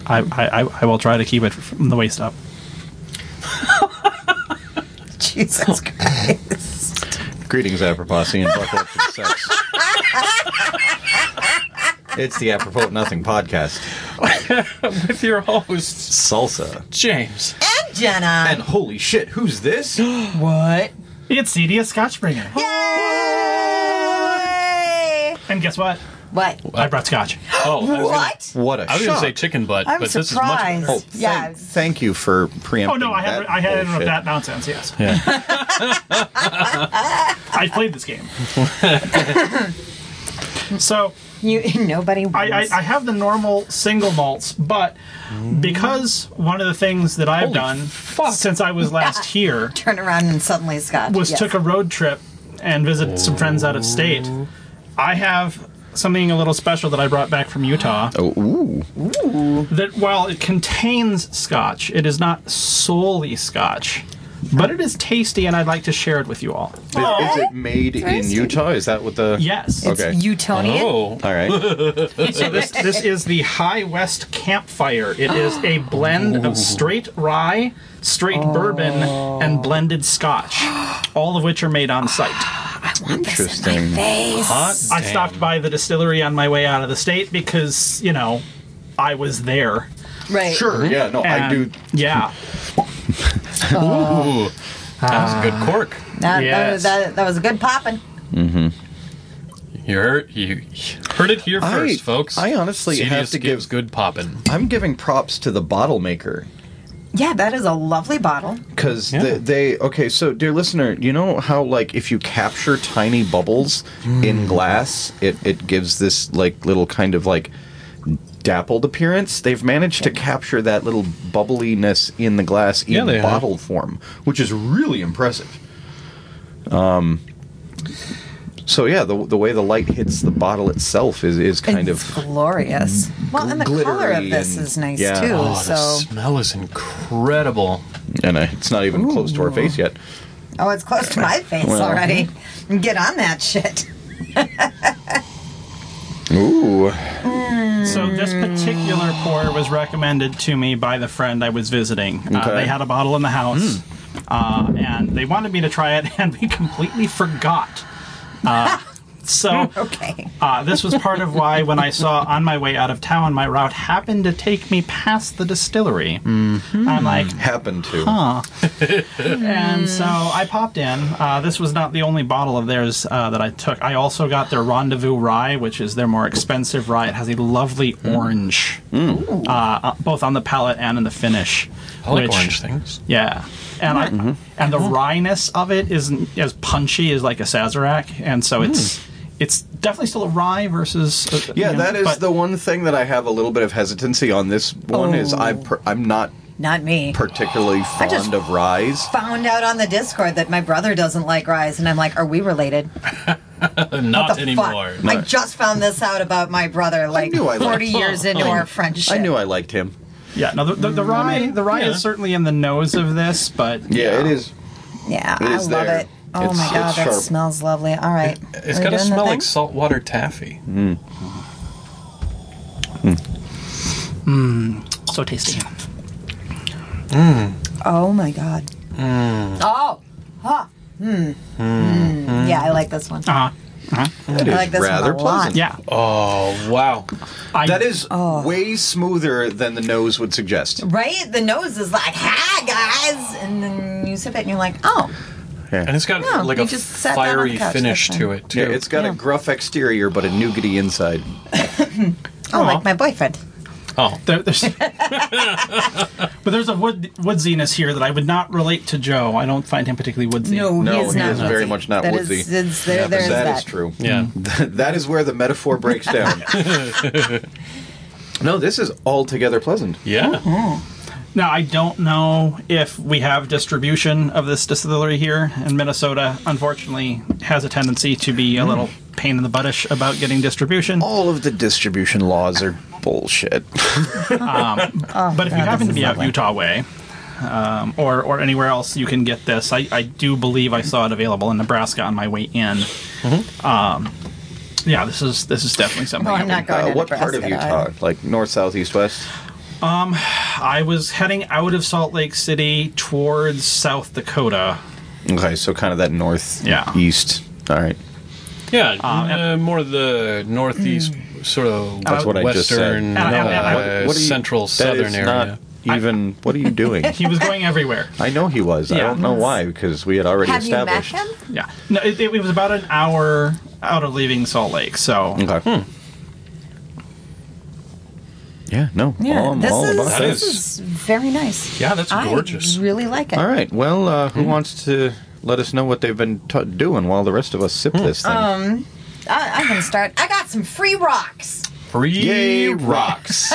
I will try to keep it from the waist up. Jesus Christ. Greetings, apropos, and buckle up for the sex. It's the Apropos Nothing podcast. With your hosts, Salsa. James. And Jenna. And holy shit, who's this? What? It's CD, a Scotchbringer. Yay! And guess what? What? I brought scotch. Oh, What? What a I was going to shock. say chicken butt, I'm but this surprised. is much Oh, Yeah. thank you for preempting Oh no, I had it bullshit. with that nonsense. Yes, Yeah. I played this game. So Nobody wins. I have the normal single malts, but because one of the things that I've done since I was last here Turn around and suddenly Scotch. was Yes. took a road trip and visit some friends out of state. I have something a little special that I brought back from Utah. Oh, ooh. That while it contains scotch, it is not solely scotch, but it is tasty, and I'd like to share it with you all. Is it made in Interesting. Utah? Is that what the... Yes. It's Okay. Utonian. Oh. All right. So this is the High West Campfire. It is a blend of straight rye, straight bourbon, and blended scotch, all of which are made on site. I want this in Interesting. my face. Hot I damn. stopped by the distillery on my way out of the state because, I was there. Right. Sure, yeah, no, I do... And- Yeah. Ooh. That was a good cork. Yes. That was a good popping. You heard it here first, folks. I honestly have CDS to gives give... good poppin'. I'm giving props to the bottle maker. Yeah, that is a lovely bottle. Because Yeah. okay, so dear listener, you know how, like, if you capture tiny bubbles in glass, it gives this, like, little kind of, like, dappled appearance? They've managed to capture that little bubbliness in the glass Yeah, in they have. bottle form, which is really impressive. So yeah, the way the light hits the bottle itself is kind It's of glorious. Well, and the color of glittery this and- is nice yeah. too. Oh, So, the smell is incredible. and it's not even close to our face yet. it's close to my face Well. already. Get on that shit. Ooh. So this particular pour was recommended to me by the friend I was visiting. Okay. They had a bottle in the house, and they wanted me to try it, and we completely forgot. So Okay. this was part of why when I saw on my way out of town, my route happened to take me past the distillery. I'm like, Happened to. and so I popped in. This was not the only bottle of theirs that I took. I also got their Rendezvous Rye, which is their more expensive rye. It has a lovely orange, both on the palate and in the finish. I like orange things. Yeah. And and the wryness of it isn't as punchy as like a Sazerac, and so it's definitely still a rye versus Yeah, that is but- the one thing that I have a little bit of hesitancy on this one is I'm not Not me. particularly just- fond of ryes. Found out on the Discord that my brother doesn't like ryes, and I'm like, are we related? Not The anymore. fuck? I just found this out about my brother like knew I liked 40 years into our friendship. I knew I liked him. Yeah, no, the rye Yeah. is certainly in the nose of this, but Yeah, it is. Yeah, It I is love there. it. Oh It's- my god, it's that sharp. smells lovely. All right. It's Are we got to doing the smell thing? like saltwater taffy. so tasty. Oh my god. Oh. Huh. Yeah, I like this one. It is I like this rather one a lot. pleasant. Yeah, Oh, wow. That is way smoother than the nose would suggest. Right? The nose is like, hi guys, and then you sip it and you're like, oh. And it's got No, like you a just sat down on fiery the couch, finish that's to fine. it, too. Yeah, it's got a gruff exterior but a nougaty inside. Oh, like my boyfriend. Oh, there's but there's a woodsiness here that I would not relate to Joe. I don't find him particularly woodsy. No, No, he is he not is very woodsy. much not That woodsy. is- there's That that. is true. yeah. That is where the metaphor breaks down. No, this is altogether pleasant. Yeah. Now, I don't know if we have distribution of this distillery here in Minnesota. Unfortunately, has a tendency to be a little pain in the buttish about getting distribution. All of the distribution laws are bullshit. But if you happen to be out Utah way, or anywhere else, you can get this. I do believe I saw it available in Nebraska on my way in. Yeah, this is definitely something. Well, I'm not going to What part of Nebraska, Utah? though. Like north, south, east, west? I was heading out of Salt Lake City towards South Dakota. Okay, so kind of that northeast. All right. Yeah, more the northeast, sort of That's what I just said. western, What are you- central, that southern is area. not even. What are you doing? He was going everywhere. I know he was. I Yeah. don't know why, because we had already Have you met established. him? Yeah. No, it was about an hour out of leaving Salt Lake, so... Okay. Yeah, no. Yeah, I'm this all is about this this. is very nice. Yeah, that's gorgeous. I really like it. All right. Well, who wants to let us know what they've been doing while the rest of us sip this thing? I can start. I got some free rocks. Free Yay, rocks.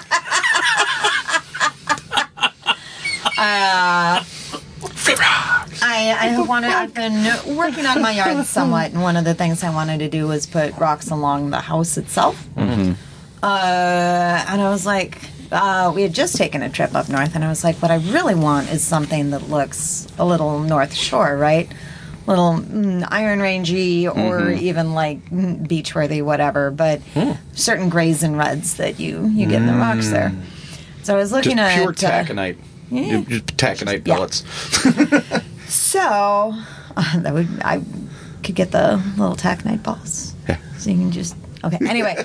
I've been working on my yard somewhat, and one of the things I wanted to do was put rocks along the house itself. And I was like, we had just taken a trip up north, and I was like, what I really want is something that looks a little North Shore, right? Little Iron Rangey, or even like beach-worthy, whatever, but certain grays and reds that you get in the rocks there. So I was looking Just at pure taconite. yeah. Just taconite Yeah. pellets. So I could get the little taconite balls. Yeah. So you can just anyway.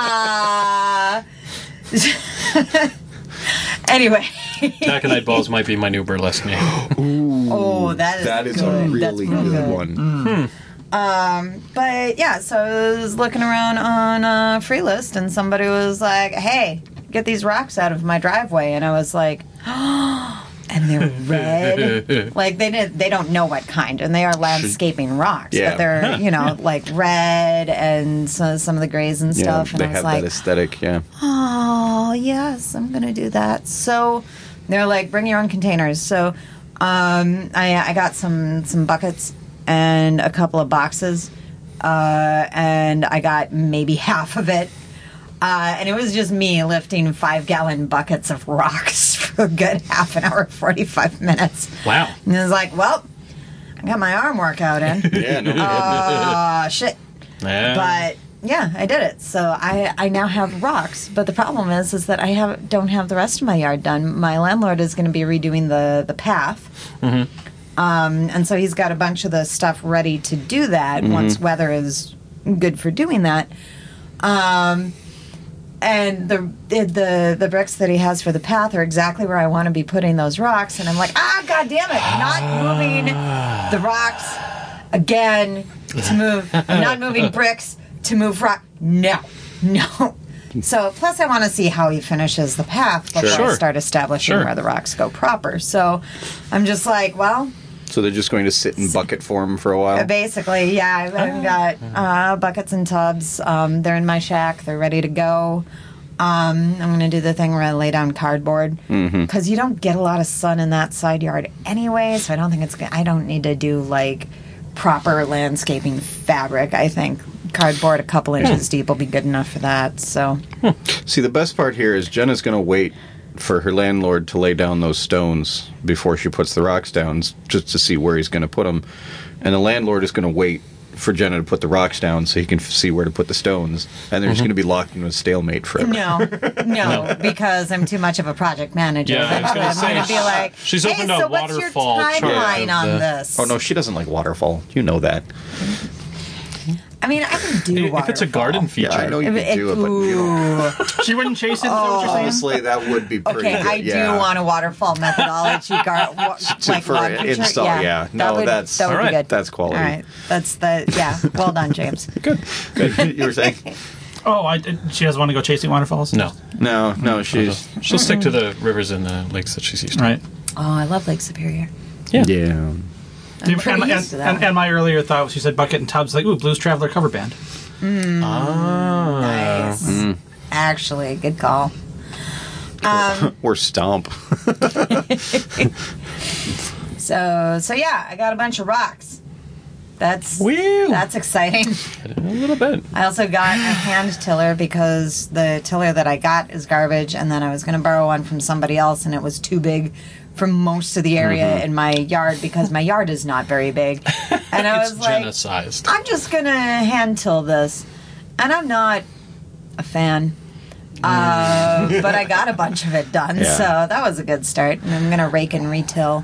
Anyway. Taconite balls might be my new burlesque name. Oh, That is good. a That's really real good one. But yeah, so I was looking around on Freelist, and somebody was like, "Hey, get these rocks out of my driveway," and I was like, and they're red. Like they don't know what kind, and they are landscaping rocks, Yeah. but they're like red and some of the grays and Yeah, stuff. And they I was have like, that aesthetic, yeah. oh yes, I'm gonna do that. So they're like, bring your own containers. So I got some buckets and a couple of boxes, and I got maybe half of it. And it was just me lifting 5-gallon buckets of rocks for a good half an hour, 45 minutes. Wow. And it was like, well, I got my arm workout in. Yeah, no Shit. Yeah. But yeah, I did it. So I now have rocks. But the problem is that I don't have the rest of my yard done. My landlord is going to be redoing the path. And so he's got a bunch of the stuff ready to do that once weather is good for doing that. And the bricks that he has for the path are exactly where I want to be putting those rocks. And I'm like, God damn it! I'm not moving the rocks again to move. I'm not moving bricks to move rock. No. So plus I want to see how he finishes the path before I Sure. start establishing Sure. where the rocks go proper. So I'm just like, well. So they're just going to sit in bucket form for a while? Basically, yeah. I've got buckets and tubs. They're in my shack. They're ready to go. I'm going to do the thing where I lay down cardboard because you don't get a lot of sun in that side yard anyway. So I don't think it's. I don't need to do like proper landscaping fabric. I think cardboard a couple inches deep will be good enough for that. So See, the best part here is Jenna's going to wait for her landlord to lay down those stones before she puts the rocks down, just to see where he's going to put them. And the landlord is going to wait for Jenna to put the rocks down so he can see where to put the stones. And they're just going to be locked into a stalemate forever. no, because I'm too much of a project manager. Yeah, I was gonna I'm say, going to be like, she's hey, opened a so what's your waterfall chart timeline of on the- this? Oh, no, she doesn't like waterfall. You know that. I mean, I can do If it's a waterfall. garden feature. Yeah, I know you can do it, but you don't. She wouldn't chase it, is that what you're saying? Honestly, that would be pretty Okay, good. I yeah. do want a waterfall methodology like for log feature. install, yeah. No, that would, that's- that would all right, be good. that's quality. All right, well done, James. Good. You were saying? Oh, she doesn't want to go chasing waterfalls? No. No, she's... She'll stick to the rivers and the lakes that she's used to. Right. Oh, I love Lake Superior. Yeah. I'm pretty used to that. And my earlier thought, she said bucket and tubs, like, ooh, Blues Traveler cover band. Nice. Actually, good call. Or Stomp. So yeah, I got a bunch of rocks. That's exciting. A little bit. I also got a hand tiller because the tiller that I got is garbage, and then I was going to borrow one from somebody else, and it was too big for most of the area in my yard because my yard is not very big. And I It's was like, Jenna-sized. I'm just going to hand till this. And I'm not a fan But I got a bunch of it done, Yeah. so that was a good start. And I'm going to rake and retill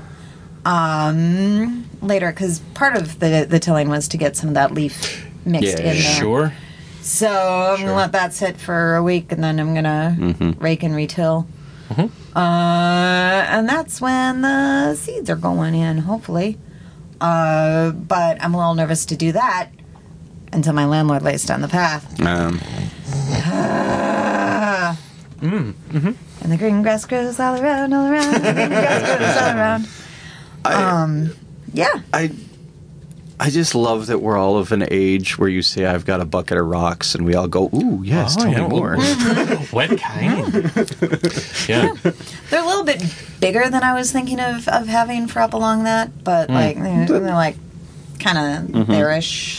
later, because part of the tilling was to get some of that leaf mixed Yeah, in there. Sure. So I'm going to let that sit for a week, and then I'm going to rake and retill. And that's when the seeds are going in, hopefully. But I'm a little nervous to do that until my landlord lays down the path. And the green grass grows all around, all around. The green grass grows all around. Yeah. I just love that we're all of an age where you say, I've got a bucket of rocks, and we all go, ooh, yes, tell me more. What kind? Yeah. They're a little bit bigger than I was thinking of having for up along that, but like they're like kind of there-ish.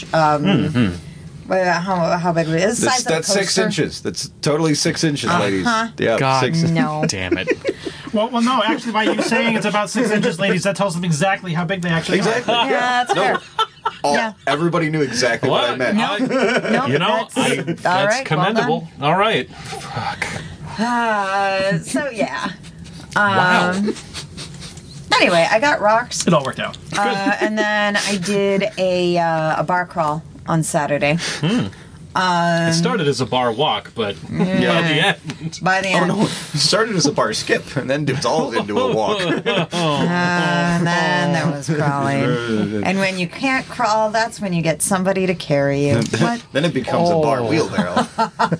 How big it is? Size of a That's 6 coaster? inches. That's totally 6 inches, ladies. Yeah, God, 6 No. damn it. Well, no. Actually, by you saying it's about 6 inches, ladies, that tells them exactly how big they actually Exactly. are. Yeah, that's fair. Yeah. Everybody knew exactly what I meant. No, You know, that's, that's commendable. All right. Fuck. So yeah. Wow. Anyway, I got rocks, It all worked out. and then I did a bar crawl on Saturday. It started as a bar walk, but by the end. By the end, No, it started as a bar skip, and then dissolved into a walk. and then there was crawling. And when you can't crawl, that's when you get somebody to carry you. What? Then it becomes a bar wheelbarrow.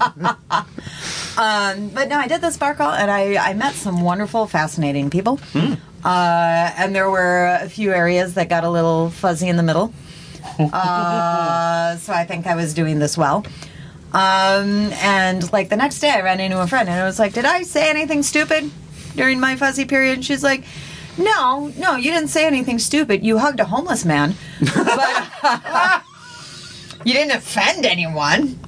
But no, I did this bar crawl, and I met some wonderful, fascinating people. And there were a few areas that got a little fuzzy in the middle. So I think I was doing this well. And like the next day I ran into a friend and I was like, did I say anything stupid during my fuzzy period? And she's like, no, you didn't say anything stupid. You hugged a homeless man. But you didn't offend anyone.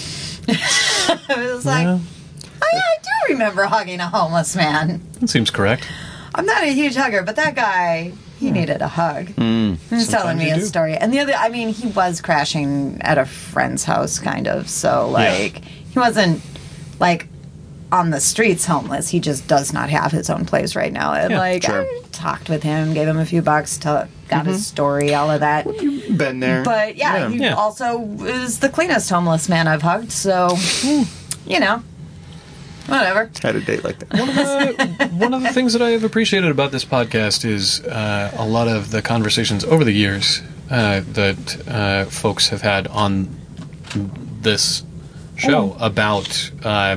I was like, I do remember hugging a homeless man. That seems correct. I'm not a huge hugger, but that guy, he needed a hug. He was telling me you a do. story. And the other, I mean, he was crashing at a friend's house, kind of. So, like, he wasn't, like, on the streets homeless. He just does not have his own place right now. And, I talked with him, gave him a few bucks, got his story, all of that. Been there. But, he Yeah. also is the cleanest homeless man I've hugged. So, you know, whatever. Had a date like that. One of the things that I have appreciated about this podcast is a lot of the conversations over the years that folks have had on this show about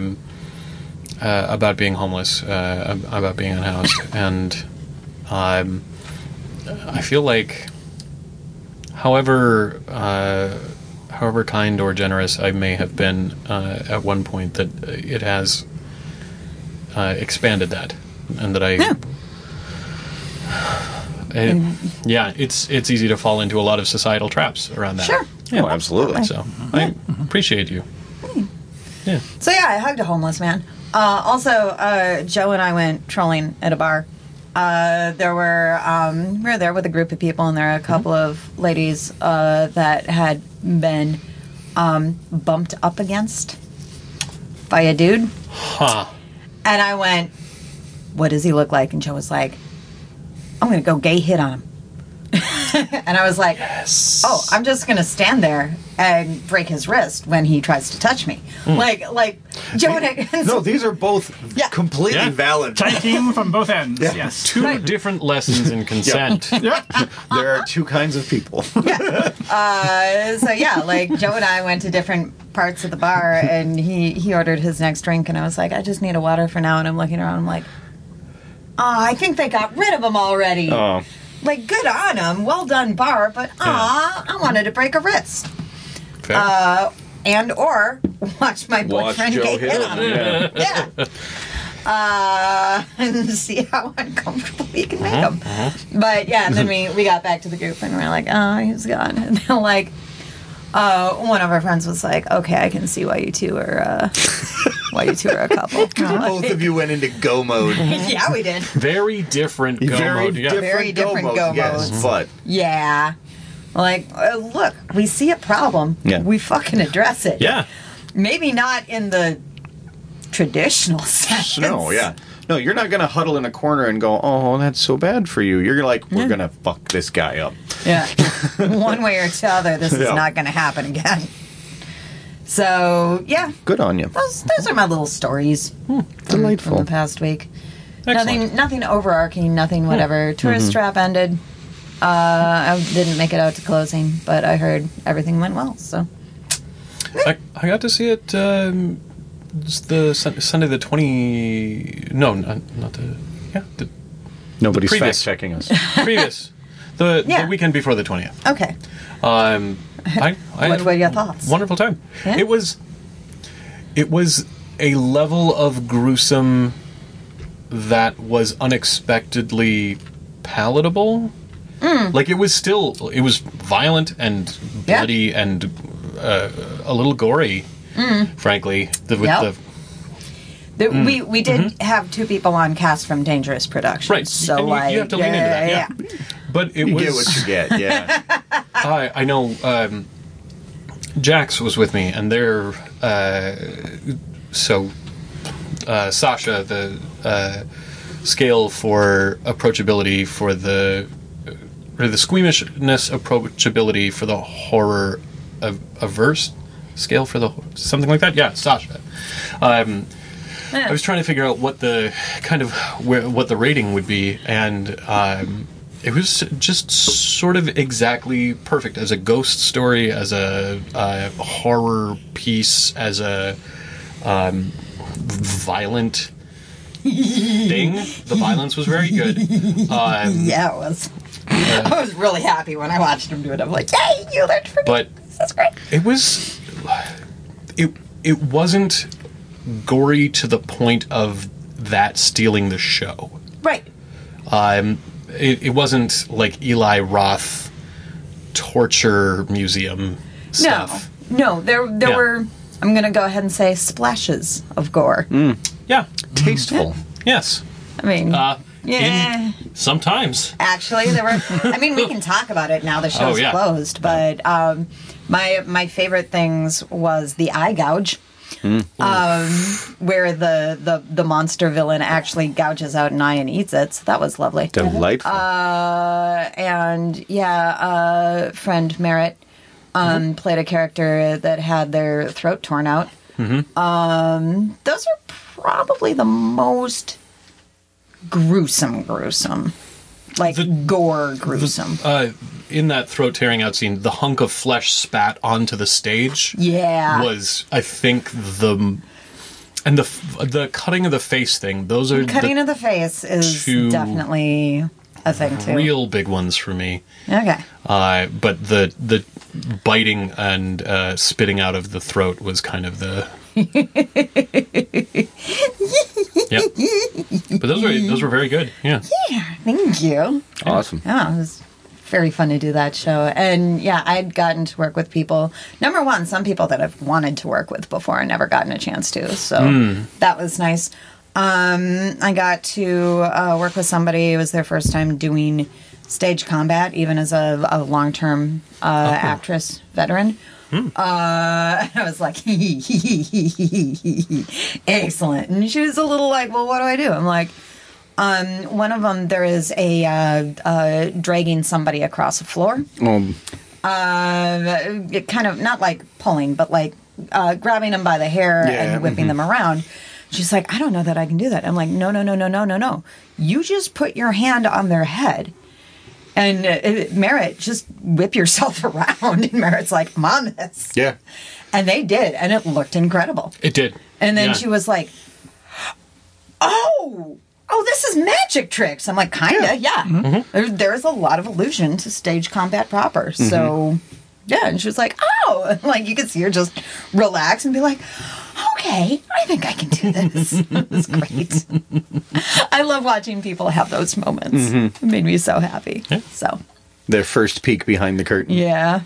being homeless, about being unhoused, and I feel like, however kind or generous I may have been at one point, that it has expanded that, and that it's easy to fall into a lot of societal traps around that. Sure. Oh, absolutely. So I appreciate you. Yeah. So yeah, I hugged a homeless man. Also, Joe and I went trolling at a bar. We were there with a group of people, and there were a couple of ladies that had been bumped up against by a dude. Huh. And I went, what does he look like? And Joe was like, I'm going to go gay hit on him. And I was like, oh, I'm just going to stand there and break his wrist when he tries to touch me. Like Joe and I... No, these are both completely Yeah. valid. Tag team from both ends. Yeah. Yes. Two different lessons in consent. Yep. There are two kinds of people. So yeah, like Joe and I went to different parts of the bar, and he ordered his next drink, and I was like, I just need a water for now. And I'm looking around, I'm like, oh, I think they got rid of him already. Oh. Like, good on him, well done bar, but I wanted to break a wrist, Fair. or watch my Watch boyfriend Joe get hit hit him. on him. Yeah. And see how uncomfortable we can make him. But yeah, and then we got back to the group and we were like, oh, he's gone. And they're like, one of our friends was like, okay, I can see why you two are a couple. Both of you went into go mode. Yeah, we did. Very different go mode. Yeah. Very different go yes, modes. but Yeah. Like, look, we see a problem. Yeah. We fucking address it. Yeah. Maybe not in the traditional sense. No, yeah. No, you're not going to huddle in a corner and go, oh, that's so bad for you. You're like, we're going to fuck this guy up. Yeah. One way or the other, this is not going to happen again. So, yeah. Good on you. Those are my little stories Delightful. from the past week. Excellent. Nothing overarching, nothing whatever. Tourist Trap ended. I didn't make it out to closing, but I heard everything went well, so. I got to see it just the Sunday the 20... No, not the... Yeah, the Nobody's previous. fact-checking us. previous. The Yeah. weekend before the 20th. Okay. I What were your thoughts? Wonderful time. Yeah? It was a level of gruesome that was unexpectedly palatable. Like it was violent and bloody and a little gory, frankly. We did have two people on cast from Dangerous Productions. Right. So and you have to lean into that. Yeah. But it You was get what you get, yeah. I know Jax was with me, and they're Sasha, the scale for approachability for the squeamishness approachability for the horror averse scale for the something like that. Yeah, Sasha. I was trying to figure out what the what the rating would be, and it was just sort of exactly perfect as a ghost story, as a horror piece, as a violent thing. The violence was very good. Yeah, it was. I was really happy when I watched him do it. I'm like, yay, you learned from me. That's great. It wasn't gory to the point of that stealing the show. Right. It wasn't like Eli Roth torture museum stuff. No, there were, I'm going to go ahead and say, splashes of gore. Yeah. Tasteful. Yes. I mean, yeah. Sometimes. Actually, there were. I mean, we can talk about it now. The show's closed, but my favorite things was the eye gouge, where the monster villain actually gouges out an eye and eats it. So that was lovely. Delightful. Friend Merritt played a character that had their throat torn out. Those are probably the most gruesome, like gore gruesome. In that throat tearing out scene, the hunk of flesh spat onto the stage. Yeah, was I think the cutting of the face thing. Those are cutting of the face is definitely a thing too. Real big ones for me. Okay. But the biting and spitting out of the throat was kind of the. Yeah. But those were very good. Yeah. Yeah. Thank you. Awesome. Yeah, it was very fun to do that show. And yeah, I'd gotten to work with people. Number one, some people that I've wanted to work with before and never gotten a chance to. So that was nice. I got to work with somebody. It was their first time doing stage combat, even as a long-term actress veteran. I was like, excellent. And she was a little like, well, what do I do? I'm like, one of them, there is a dragging somebody across a floor. It kind of, not like pulling, but like grabbing them by the hair and whipping them around. She's like, I don't know that I can do that. I'm like, no. You just put your hand on their head. And Merritt, just whip yourself around. And Merritt's like, I'm on this. Yeah. And they did. And it looked incredible. It did. And then she was like, oh, this is magic tricks. I'm like, kinda, yeah. Mm-hmm. There's a lot of allusion to stage combat proper. So, yeah. And she was like, oh. And like, you could see her just relax and be like, okay, I think I can do this. It's great. I love watching people have those moments. It made me so happy. Yeah. So Their first peek behind the curtain. yeah.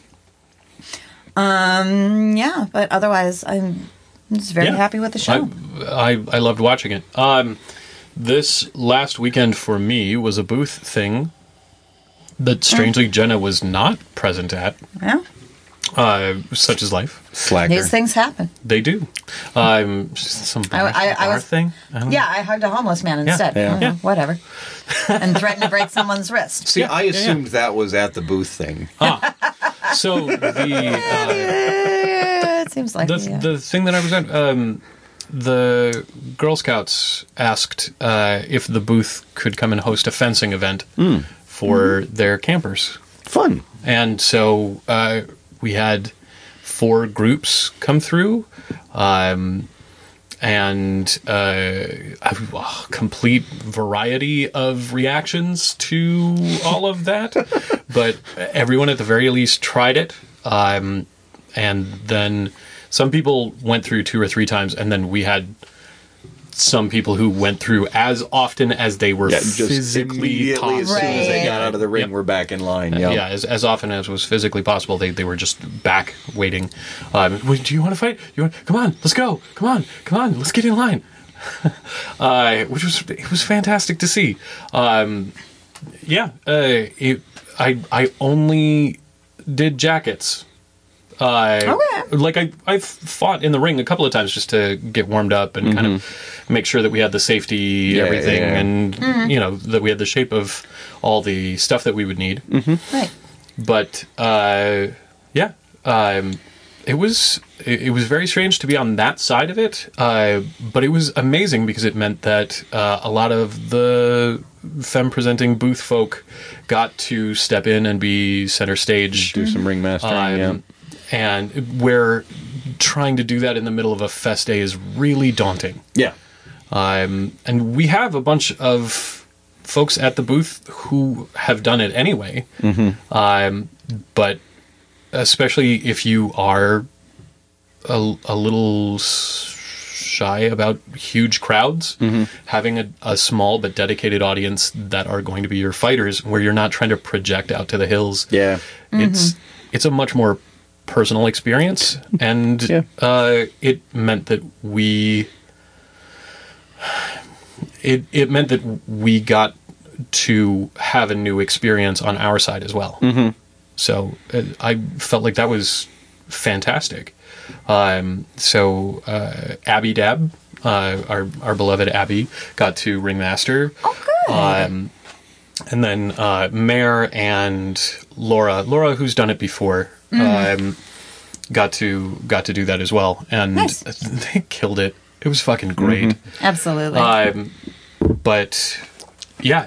Yeah, but otherwise I'm just very happy with the show. I loved watching it. This last weekend for me was a booth thing that strangely Jenna was not present at. Yeah. Such is life. Slacker. These things happen. They do. Some bar was thing. I don't know. Yeah, I hugged a homeless man instead. Yeah. Mhm, Whatever. And threatened to break someone's wrist. See, I assumed that was at the booth thing. So It seems like the thing that I was at, the Girl Scouts asked if the booth could come and host a fencing event for their campers. Fun. And so we had 4 groups come through, and a complete variety of reactions to all of that. But everyone at the very least tried it. And then some people went through 2 or 3 times, and then we had some people who went through as often as they were physically possible. As soon as they got out of the ring, Yep. we're back in line. Yeah, as often as was physically possible, they were just back waiting. Do you want to fight? Come on, let's go. Come on, let's get in line. Which was fantastic to see. I only did jackets. Like I've fought in the ring a couple of times just to get warmed up and kind of make sure that we had the safety, everything, and that we had the shape of all the stuff that we would need. Right. But it was very strange to be on that side of it. But it was amazing because it meant that a lot of the femme presenting booth folk got to step in and be center stage, Do some ring mastering. and where trying to do that in the middle of a fest day is really daunting. Yeah. And we have a bunch of folks at the booth who have done it anyway. But especially if you are a little shy about huge crowds, having a small but dedicated audience that are going to be your fighters, where you're not trying to project out to the hills. Yeah. It's a much more personal experience, and it meant that it meant that we got to have a new experience on our side as well. So I felt like that was fantastic. So Abby Dab, our beloved Abby, got to ringmaster. Oh, good. And then Mare and Laura, who's done it before, got to do that as well, and they killed it. It was fucking great. Absolutely. But yeah,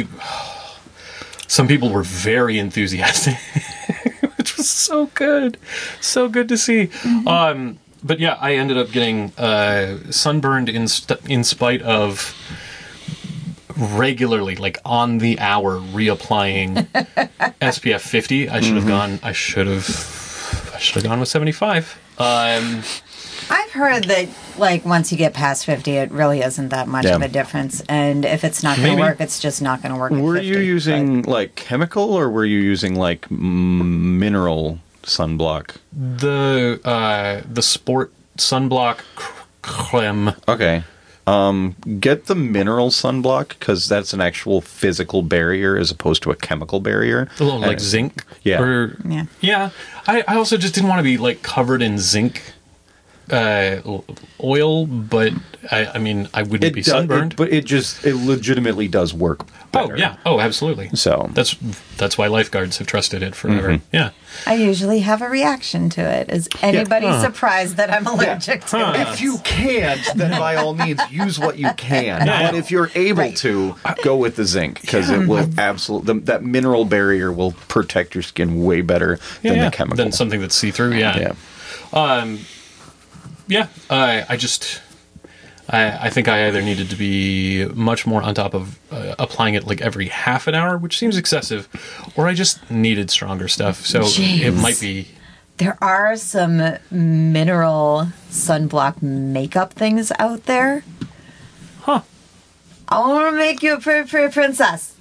some people were very enthusiastic, which was so good to see. But yeah, I ended up getting sunburned in spite of regularly, like on the hour, reapplying SPF 50. I should have gone with 75. I've heard that, like, once you get past 50, it really isn't that much of a difference. And if it's not going to work, it's just not going to work. Were at 50, you using, like, chemical, or were you using, like, mineral sunblock? The sport sunblock creme. Okay. Get the mineral sunblock, because that's an actual physical barrier as opposed to a chemical barrier. A little like zinc. Yeah. Yeah. I also just didn't want to be like covered in zinc oil, but I mean, I wouldn't be sunburned. But it legitimately does work better. Oh yeah. Oh, absolutely. So that's why lifeguards have trusted it forever. Yeah. I usually have a reaction to it. Is anybody surprised that I'm allergic to it? if you can't, then by all means use what you can. But if you're able to, go with the zinc, because it will absolutely that mineral barrier will protect your skin way better than the chemical. Than something that's see through. Yeah. I think I either needed to be much more on top of applying it like every half an hour, which seems excessive, or I just needed stronger stuff. So it might be. There are some mineral sunblock makeup things out there. Huh. I want to make you a pretty princess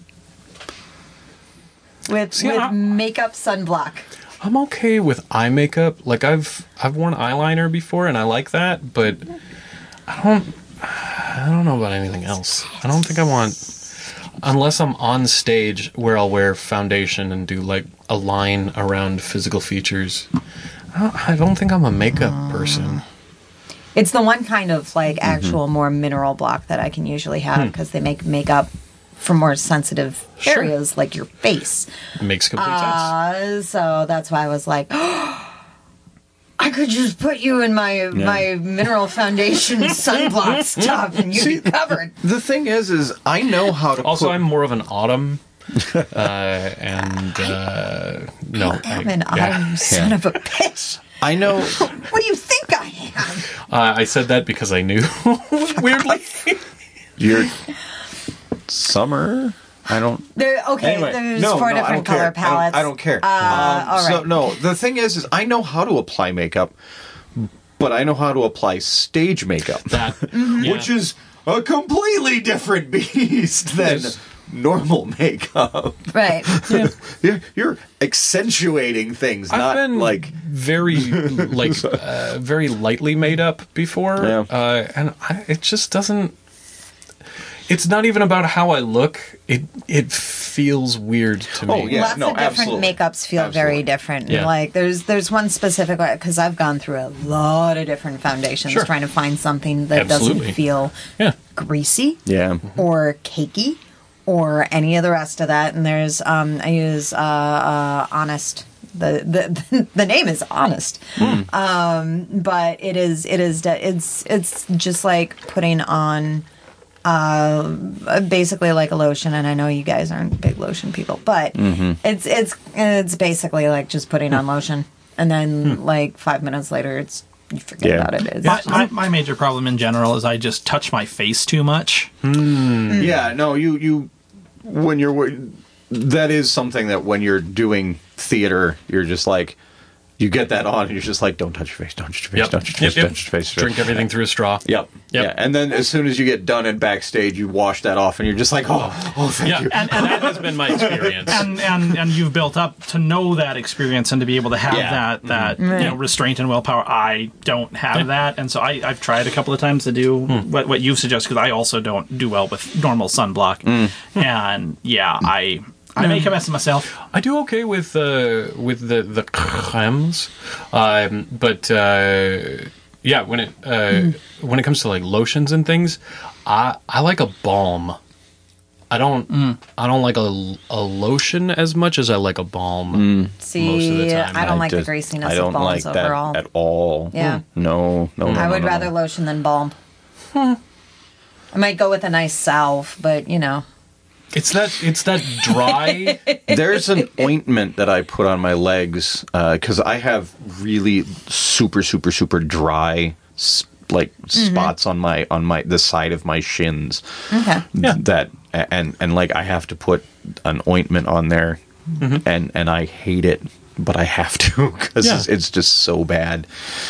with makeup sunblock. I'm okay with eye makeup. Like I've worn eyeliner before, and I like that, but I don't know about anything else. I don't think I want. unless I'm on stage where I'll wear foundation and do like a line around physical features, I don't think I'm a makeup person. It's the one kind of like actual more mineral block that I can usually have because they make makeup for more sensitive areas like your face. Makes complete sense. So that's why I was like, I could just put you in my mineral foundation sunblock stuff and you'd be covered. The thing is I know how to. Also, put... I'm more of an autumn. No, I'm an autumn son of a bitch. I know. What do you think I am? I said that because I knew. Weirdly, You're summer. I don't. Anyway, there's four different color palettes. I don't care. All right. So no, the thing is I know how to apply makeup, but I know how to apply stage makeup, which is a completely different beast than normal makeup. Right. You're accentuating things, I've not been like very very lightly made up before, and it just doesn't. It's not even about how I look. It feels weird to me. Oh, yeah. Lots of different makeups feel very different. Yeah. Like there's one specific because I've gone through a lot of different foundations trying to find something that doesn't feel greasy or cakey or any of the rest of that. And there's I use Honest. The name is Honest, but it's just like putting on. Basically like a lotion, and I know you guys aren't big lotion people, but it's basically like just putting on lotion, and then like 5 minutes later, you forget about it. My major problem in general is I just touch my face too much. Yeah, no, you when you're that is something that when you're doing theater, you're just like. You get that on, and you're just like, don't touch your face, don't touch your face, don't touch your face, don't touch your face. Drink everything through a straw. Yep. Yeah. And then as soon as you get done and backstage, you wash that off, and you're just like, oh, thank you. And that has been my experience. And you've built up to know that experience and to be able to have that restraint and willpower. I don't have that, and so I've tried a couple of times to do what you've suggested, because I also don't do well with normal sunblock. And I make a mess of myself. I do okay with the cremes, but when it comes to like lotions and things, I like a balm. I don't like a lotion as much as I like a balm. See, most of the time. I don't like the greasiness of balms like overall. that at all. Yeah. No. I would rather lotion than balm. I might go with a nice salve, but It's that dry. There's an ointment that I put on my legs because I have really super dry spots on the side of my shins. Okay. That and like I have to put an ointment on there, and I hate it, but I have to because it's just so bad.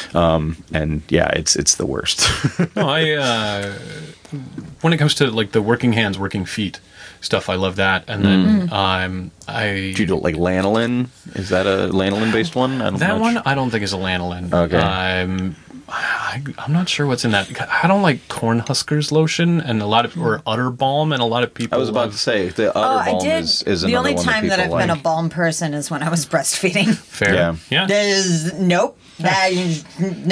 It's the worst. No, when it comes to like the working hands, working feet stuff, I love that. And then Do you do like lanolin? Is that a lanolin based one? I don't think is a lanolin. Okay. I'm not sure what's in that. I don't like Cornhuskers lotion and or Udder Balm, and a lot of people. I was about to say the Udder Balm is another one. The only time that I've like. been a balm person is when I was breastfeeding. Fair. Yeah. There's nope. That's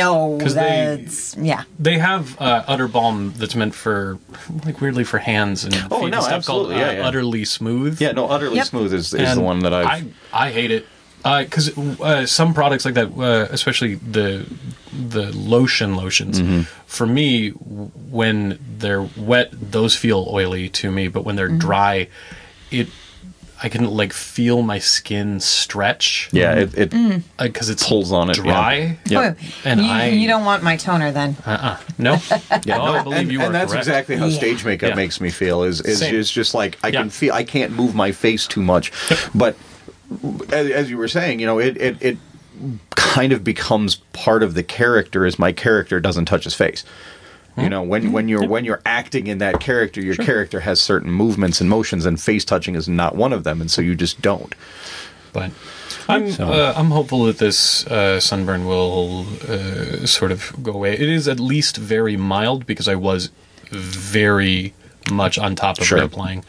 They have Udder Balm that's meant for like weirdly for hands and feet and stuff absolutely. called Utterly Smooth. Yeah, no, Utterly Smooth is the one that I hate it. Because some products like that, especially the lotions, for me, when they're wet, those feel oily to me. But when they're dry, I can like feel my skin stretch. Yeah, it because it pulls on it dry. Yeah. And you don't want my toner then. No. I believe you are and that's correct. exactly how stage makeup makes me feel. Is just like I can feel I can't move my face too much, but. As you were saying, it kind of becomes part of the character as my character doesn't touch his face. When you're acting in that character, your character has certain movements and motions, and face touching is not one of them, and so you just don't. But I'm hopeful that this sunburn will sort of go away. It is at least very mild because I was very much on top of it applying.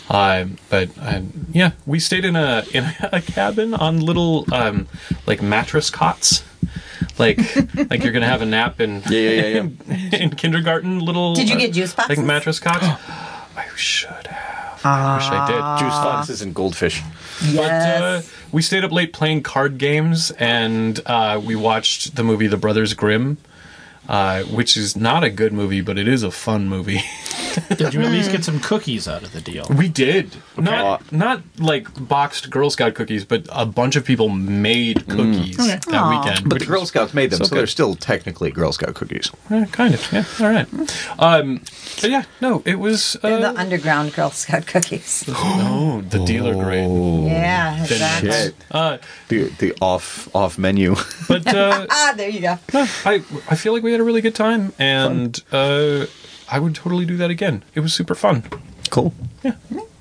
But yeah, we stayed in a cabin on little like mattress cots. Like you're gonna have a nap in in kindergarten. Little. Did you get juice boxes? Like mattress cots. I should have. I wish I did. Juice boxes and goldfish. Yes. But we stayed up late playing card games, and we watched the movie The Brothers Grimm, which is not a good movie, but it is a fun movie. Did you at least get some cookies out of the deal? We did. Not like boxed Girl Scout cookies, but a bunch of people made cookies that weekend. But the Girl Scouts made them, so good. they're still technically Girl Scout cookies. Kind of, yeah. All right. But yeah, no, it was... They're the underground Girl Scout cookies. the dealer grade. Yeah, exactly. Shit. The off menu. But There you go. I feel like we had a really good time, and I would totally do that again. It was super fun. Cool. Yeah.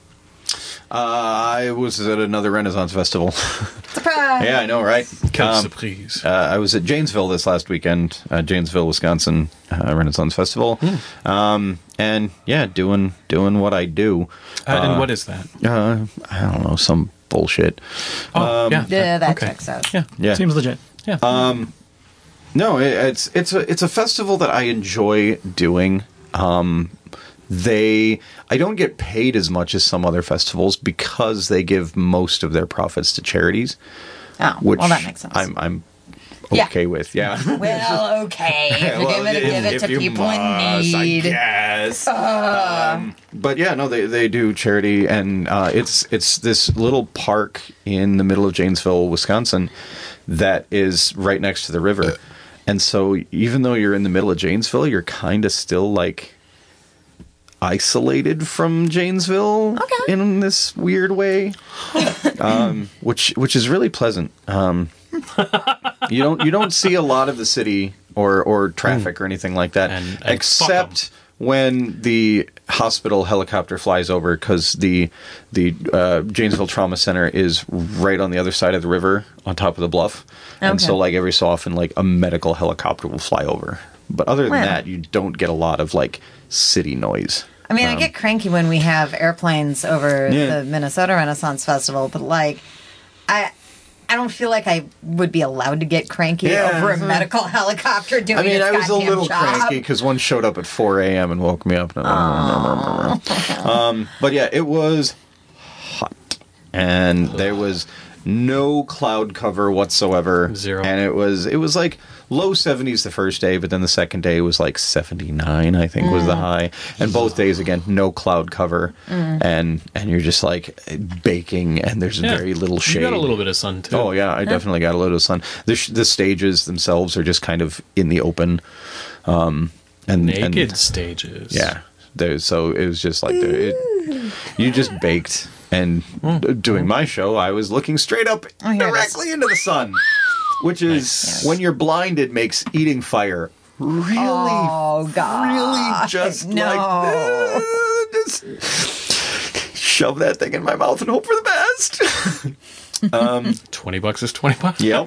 I was at another Renaissance festival. Surprise! Yeah, I know, right? Quelle surprise. I was at Janesville this last weekend, Janesville, Wisconsin Renaissance Festival, and yeah, doing what I do. And what is that? I don't know, some bullshit. Yeah, that okay. checks out. Yeah, Seems legit. Yeah. no, it's a festival that I enjoy doing. I don't get paid as much as some other festivals because they give most of their profits to charities. Oh, which well, that makes sense. I'm Yeah. okay with. Yeah. Well, okay. If you're Well, going to give it if to you people must, in need. I guess. But yeah, no, they do charity, and it's this little park in the middle of Janesville, Wisconsin, that is right next to the river. And so even though you're in the middle of Janesville, you're kind of still like isolated from Janesville in this weird way, which is really pleasant. You don't see a lot of the city or traffic or anything like that, And except when the hospital helicopter flies over, because the Janesville Trauma Center is right on the other side of the river, on top of the bluff, and so like every so often, like a medical helicopter will fly over. But other than that, you don't get a lot of like city noise. I mean, I get cranky when we have airplanes over Yeah. the Minnesota Renaissance Festival, but like, I don't feel like I would be allowed to get cranky Yeah. over a medical helicopter doing I mean, its I was a goddamn little job. cranky because one showed up at 4 a.m. and woke me up. But yeah, it was hot, and there was no cloud cover whatsoever. Zero. And it was like low 70s the first day, but then the second day was like 79, I think, was the high. And both days again, no cloud cover, and you're just like baking, and there's very little shade. You got a little bit of sun too. Oh yeah, I definitely got a little sun. The stages themselves are just kind of in the open, and Naked stages. Yeah, so it was just like you just baked. And doing my show, I was looking straight up here it is. directly into the sun, which is when you're blinded makes eating fire really, Oh, God. really just No. like just shove that thing in my mouth and hope for the best. $20 is $20. Yep.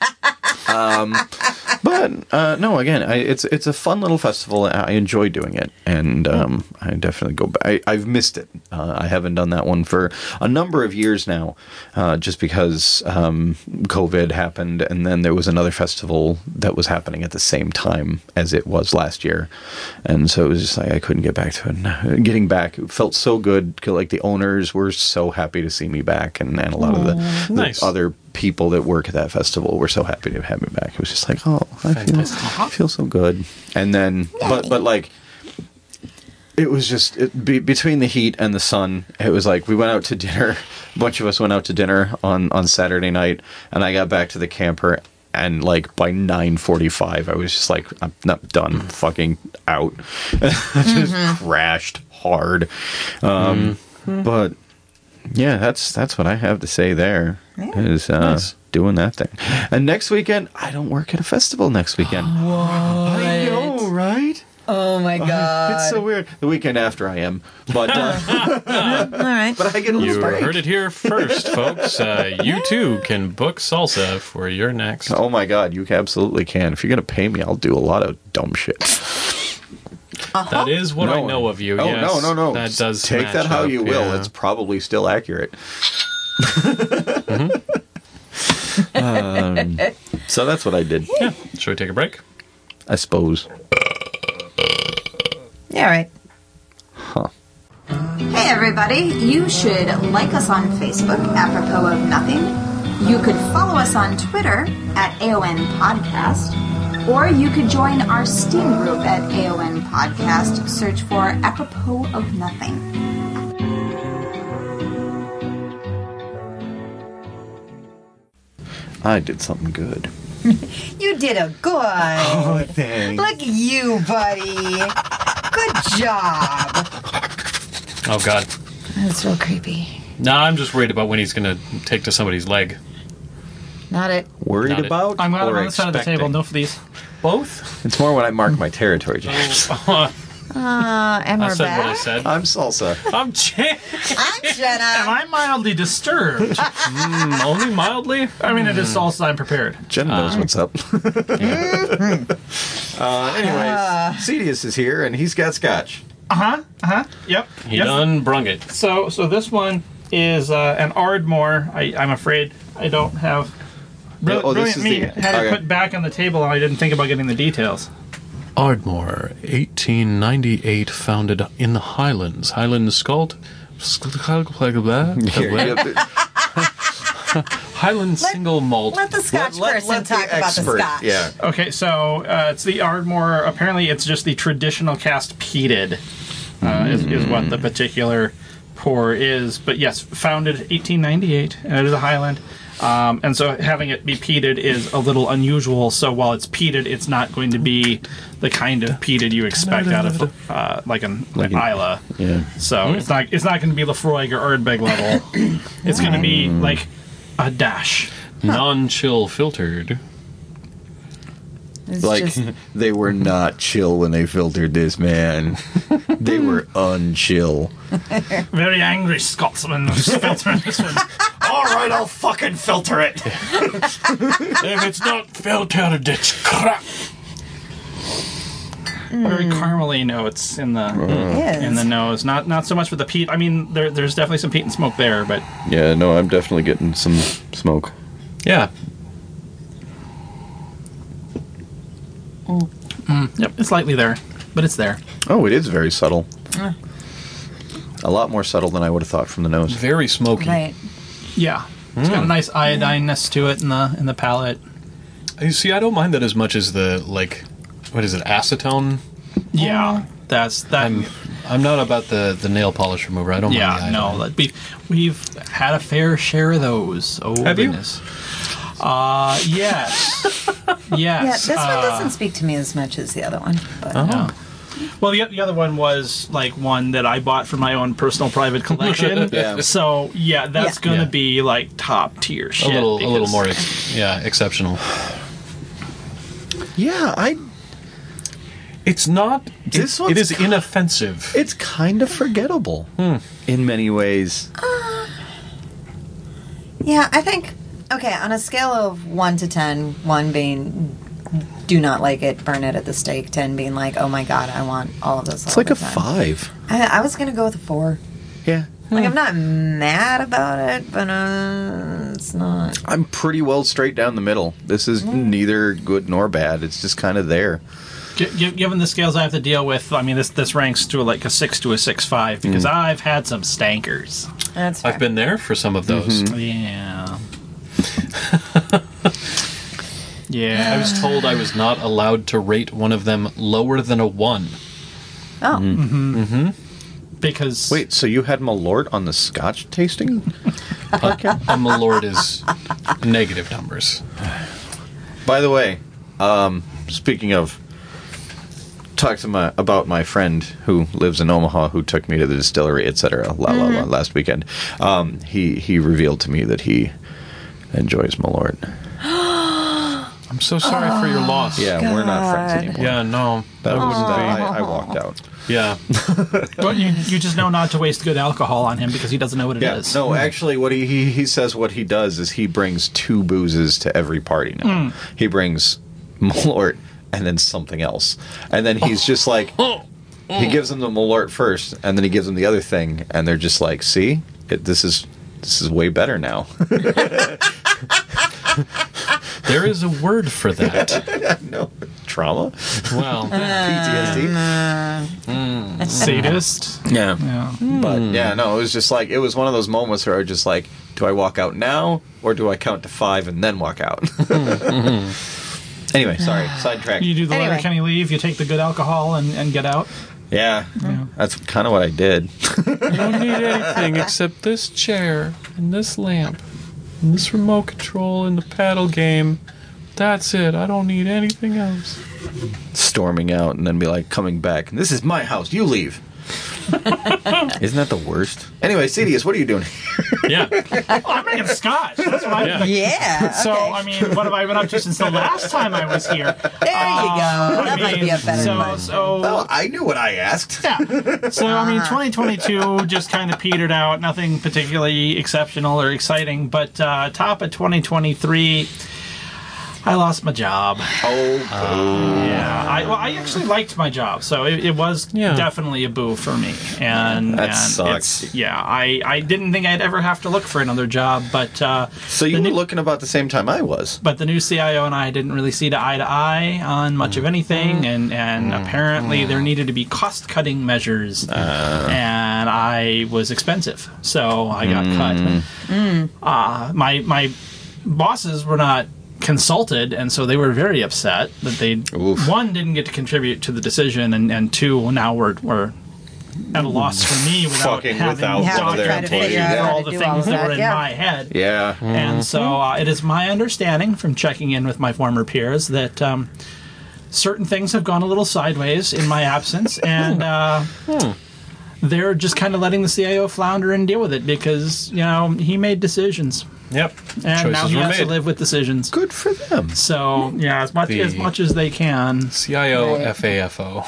But no, again, it's a fun little festival. I enjoy doing it, and I definitely go back. I've missed it. I haven't done that one for a number of years now, just because COVID happened, and then there was another festival that was happening at the same time as it was last year, and so it was just like I couldn't get back to it. And getting back, it felt so good. Like the owners were so happy to see me back, and a lot of the Nice. other people that work at that festival were so happy to have me back. It was just like, oh, I feel so good. And then, but like, it was just between the heat and the sun. It was like we went out to dinner. A bunch of us went out to dinner on Saturday night, and I got back to the camper. And like by 9:45, I was just like, I'm not done, fucking out. I just crashed hard. But yeah, that's what I have to say there. Is Nice. doing that thing. And next weekend, I don't work at a festival next weekend. I know, right? Oh, my God. It's so weird. The weekend after I am, but All right. but I get a little You break. heard it here first, folks. You too can book salsa for your next. Oh my God, you absolutely can. If you're gonna pay me, I'll do a lot of dumb shit. That is what I know of you. Oh, yes, no. That does Take match that how up, you will. yeah. It's probably still accurate. So that's what I did. Yeah. Should we take a break? I suppose. Yeah, right. Huh. Hey everybody, you should like us on Facebook, apropos of nothing. You could follow us on Twitter at AON Podcast, or you could join our Steam group at AON Podcast. Search for apropos of nothing. I did something good. You did a good. Oh, thanks. Look at you, buddy. Good job. Oh, God. That's real creepy. No, I'm just worried about when he's going to take to somebody's leg. Not it. Worried Not it. about? I'm glad or I'm on the side of the table. expecting? No for these. Both? It's more when I mark my territory, James. And I we're said what I back. said. I'm salsa. I'm Jan. I'm Am Jenna. I mildly disturbed? Only mildly? I mean, it is salsa. I'm prepared. Jen knows what's up. Anyways, Cedius is here, and he's got scotch. Yep. He done brung it. So this one is an Ardmore. I'm afraid I don't have. Oh, this Brilliant is me the- had it okay. put back on the table, and I didn't think about getting the details. Ardmore, 1898, founded in the Highlands. Highlands Scald? Highland single malt. Let the Scotch person talk about the Scotch. Yeah. Okay, so it's the Ardmore. Apparently, it's just the traditional cast peated, is what the particular pour is. But yes, founded 1898, and it is a Highland. And so having it be peated is a little unusual. So while it's peated, it's not going to be the kind of peated you expect out of like an Isla. Yeah. So it's not going to be Lafroig or Ardbeg level. It's going to be like a dash. Non-chill filtered. It's Like, just, they were not chill when they filtered this, man. They were unchill. Very angry Scotsman filtering this one. All right, I'll fucking filter it. If it's not filtered, it's crap. Very caramely notes in the it in the is. nose. Not so much with the peat. I mean, there's definitely some peat and smoke there, but Yeah, no, I'm definitely getting some smoke. Yeah. yep, it's lightly there, but it's there. Oh, it is very subtle. A lot more subtle than I would have thght from the nose. Very smoky. Right. Yeah, it's got a nice iodineness to it in the palate. You see, I don't mind that as much as the, like, what is it, acetone? Yeah, that's that. I'm not about the nail polish remover. I don't mind the Yeah, iodine. no, we've had a fair share of those. Oh, Have you? goodness. Yes. Yeah, Yes. this one doesn't speak to me as much as the other one. But Yeah. Well, the other one was like one that I bought for my own personal private collection. Yeah. So yeah, that's Yeah. gonna Yeah. be like top tier shit. A little because- more, exceptional. Yeah, It's not. This it one's is inoffensive. it's kind of forgettable in many ways. yeah, I think, okay, on a scale of 1 to 10, 1 being do not like it, burn it at the stake, 10 being like, oh my god, I want all of this. It's all like the a time. 5. I was going to go with a 4. Yeah. Like, I'm not mad about it, but it's not. I'm pretty well straight down the middle. This is neither good nor bad. It's just kind of there. Given the scales I have to deal with, I mean, this ranks to like a 6 to a 6.5 because I've had some stankers. That's fair. I've been there for some of those. Yeah. Yeah. I was told I was not allowed to rate one of them lower than a 1. Oh, Because Wait, so you had Malort on the Scotch tasting podcast? A Malort is negative numbers. By the way, speaking of, talked to about my friend who lives in Omaha, who took me to the distillery, etc. Last weekend. He revealed to me that he enjoys Malort. I'm so sorry for your loss. Yeah, we're not friends anymore. Yeah, no. That was I walked out. Yeah. but you just know not to waste good alcohol on him because he doesn't know what it is. No, actually, what he says what he does is he brings 2 boozes to every party now. He brings Malort and then something else, and then he's just like, He gives them the Malort first, and then he gives them the other thing, and they're just like, "See, this is way better now." There is a word for that. No trauma, Well, PTSD. Sadist. Yeah. Yeah. But yeah, no, it was just like, it was one of those moments where I was just like, do I walk out now or do I count to 5 and then walk out? Anyway, sorry, sidetrack. You do the Anyway. Letterkenny leave, you take the good alcohol and get out. Yeah, that's kind of what I did. I don't need anything except this chair and this lamp and this remote control and the paddle game. That's it. I don't need anything else. Storming out and then be like, coming back. This is my house. You leave. Isn't that the worst? Anyway, Cedius, what are you doing? Yeah. I'm making scotch. That's what I'm Yeah. doing. Yeah. So, okay. I mean, what have I been up to since the last time I was here? There you go. That might be a better one. Well, I knew what I asked. Yeah. So, I mean, 2022 just kind of petered out. Nothing particularly exceptional or exciting. But top of 2023, I lost my job. Yeah. I actually liked my job. So it was definitely a boo for me. And, That and sucks. I didn't think I'd ever have to look for another job. But So you were looking about the same time I was. But the new CIO and I didn't really see eye to eye on much of anything, and apparently there needed to be cost-cutting measures, and I was expensive, so I got cut. My bosses were not consulted, and so they were very upset that they one didn't get to contribute to the decision, and two now we're at a loss for me without Fucking having without one of their documented employees. all How the to do things all that that, were in yeah. my head. Yeah. And so it is my understanding from checking in with my former peers that certain things have gone a little sideways in my absence, and they're just kind of letting the CIO flounder and deal with it because, he made decisions. Yep. And now Choices he were has to made. live with decisions. Good for them. So, as much as they can. CIO Right. FAFO.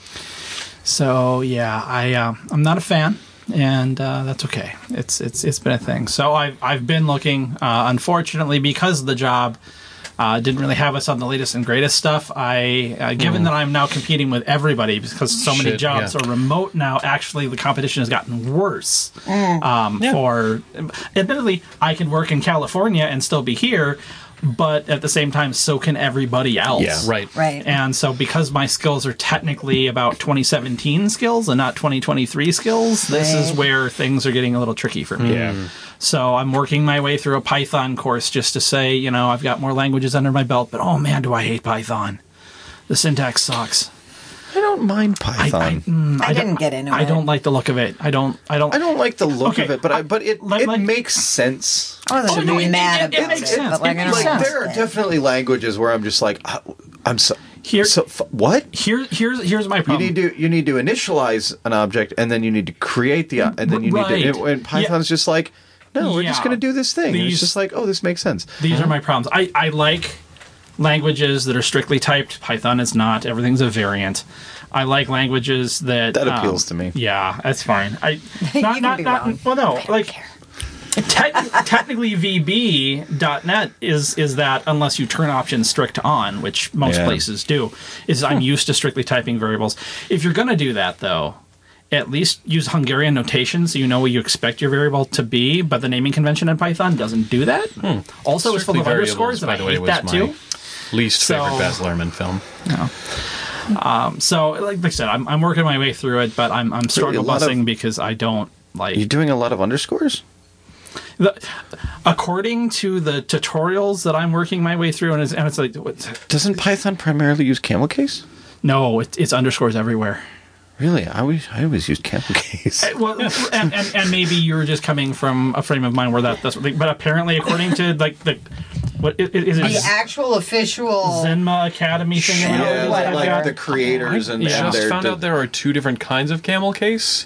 So, I'm not a fan. And that's okay. It's been a thing. So I've been looking. Unfortunately, because of the job, didn't really have us on the latest and greatest stuff. Given that I'm now competing with everybody because so many jobs are remote now, actually the competition has gotten worse. For admittedly, I can work in California and still be here, but at the same time, so can everybody else. Yeah. Right. Right. And so because my skills are technically about 2017 skills and not 2023 skills, this is Right. where things are getting a little tricky for me. Yeah. So I'm working my way through a Python course just to say, I've got more languages under my belt, but oh man, do I hate Python. The syntax sucks. I don't mind Python. I didn't get into it. I don't like the look of it. I don't I don't like the look Okay, of it, but it like- makes sense. I wasn't no, it mad about makes it, sense. but like, It I makes don't sense. There are understand. definitely languages where I'm just like, I'm so Here- what? Here's my problem. You need to initialize an object, and then you need to create the and then you need Right. to. And Python's just like, no, we're just Yeah. going to do this thing. And These- it's just like, oh, this makes sense. These are my problems. I like languages that are strictly typed. Python is not. Everything's a variant. I like languages that appeals to me. Yeah, that's fine. You can be wrong. Well, no, like technically VB.net is that unless you turn options strict on, which most Yeah. places do. Is I'm used to strictly typing variables. If you're going to do that though, at least use Hungarian notation so you know what you expect your variable to be, but the naming convention in Python doesn't do that. Also, it's full Strictly of underscores, Variables, and by I the way, hate was that my too. least So- favorite Baz Luhrmann film. So, like I said, I'm working my way through it, but I'm struggle a lot of- busing because I don't like. You're doing a lot of underscores? According to the tutorials that I'm working my way through, and it's like, Doesn't Python primarily use camel case? no, it's underscores everywhere. Really? I always used camel case. Well, and maybe you're just coming from a frame of mind where that's but apparently, according to like the what is it? The actual official. Zenma Academy thing. or Yeah, whatever. like the creators and Just their- found out there are two different kinds of camel case.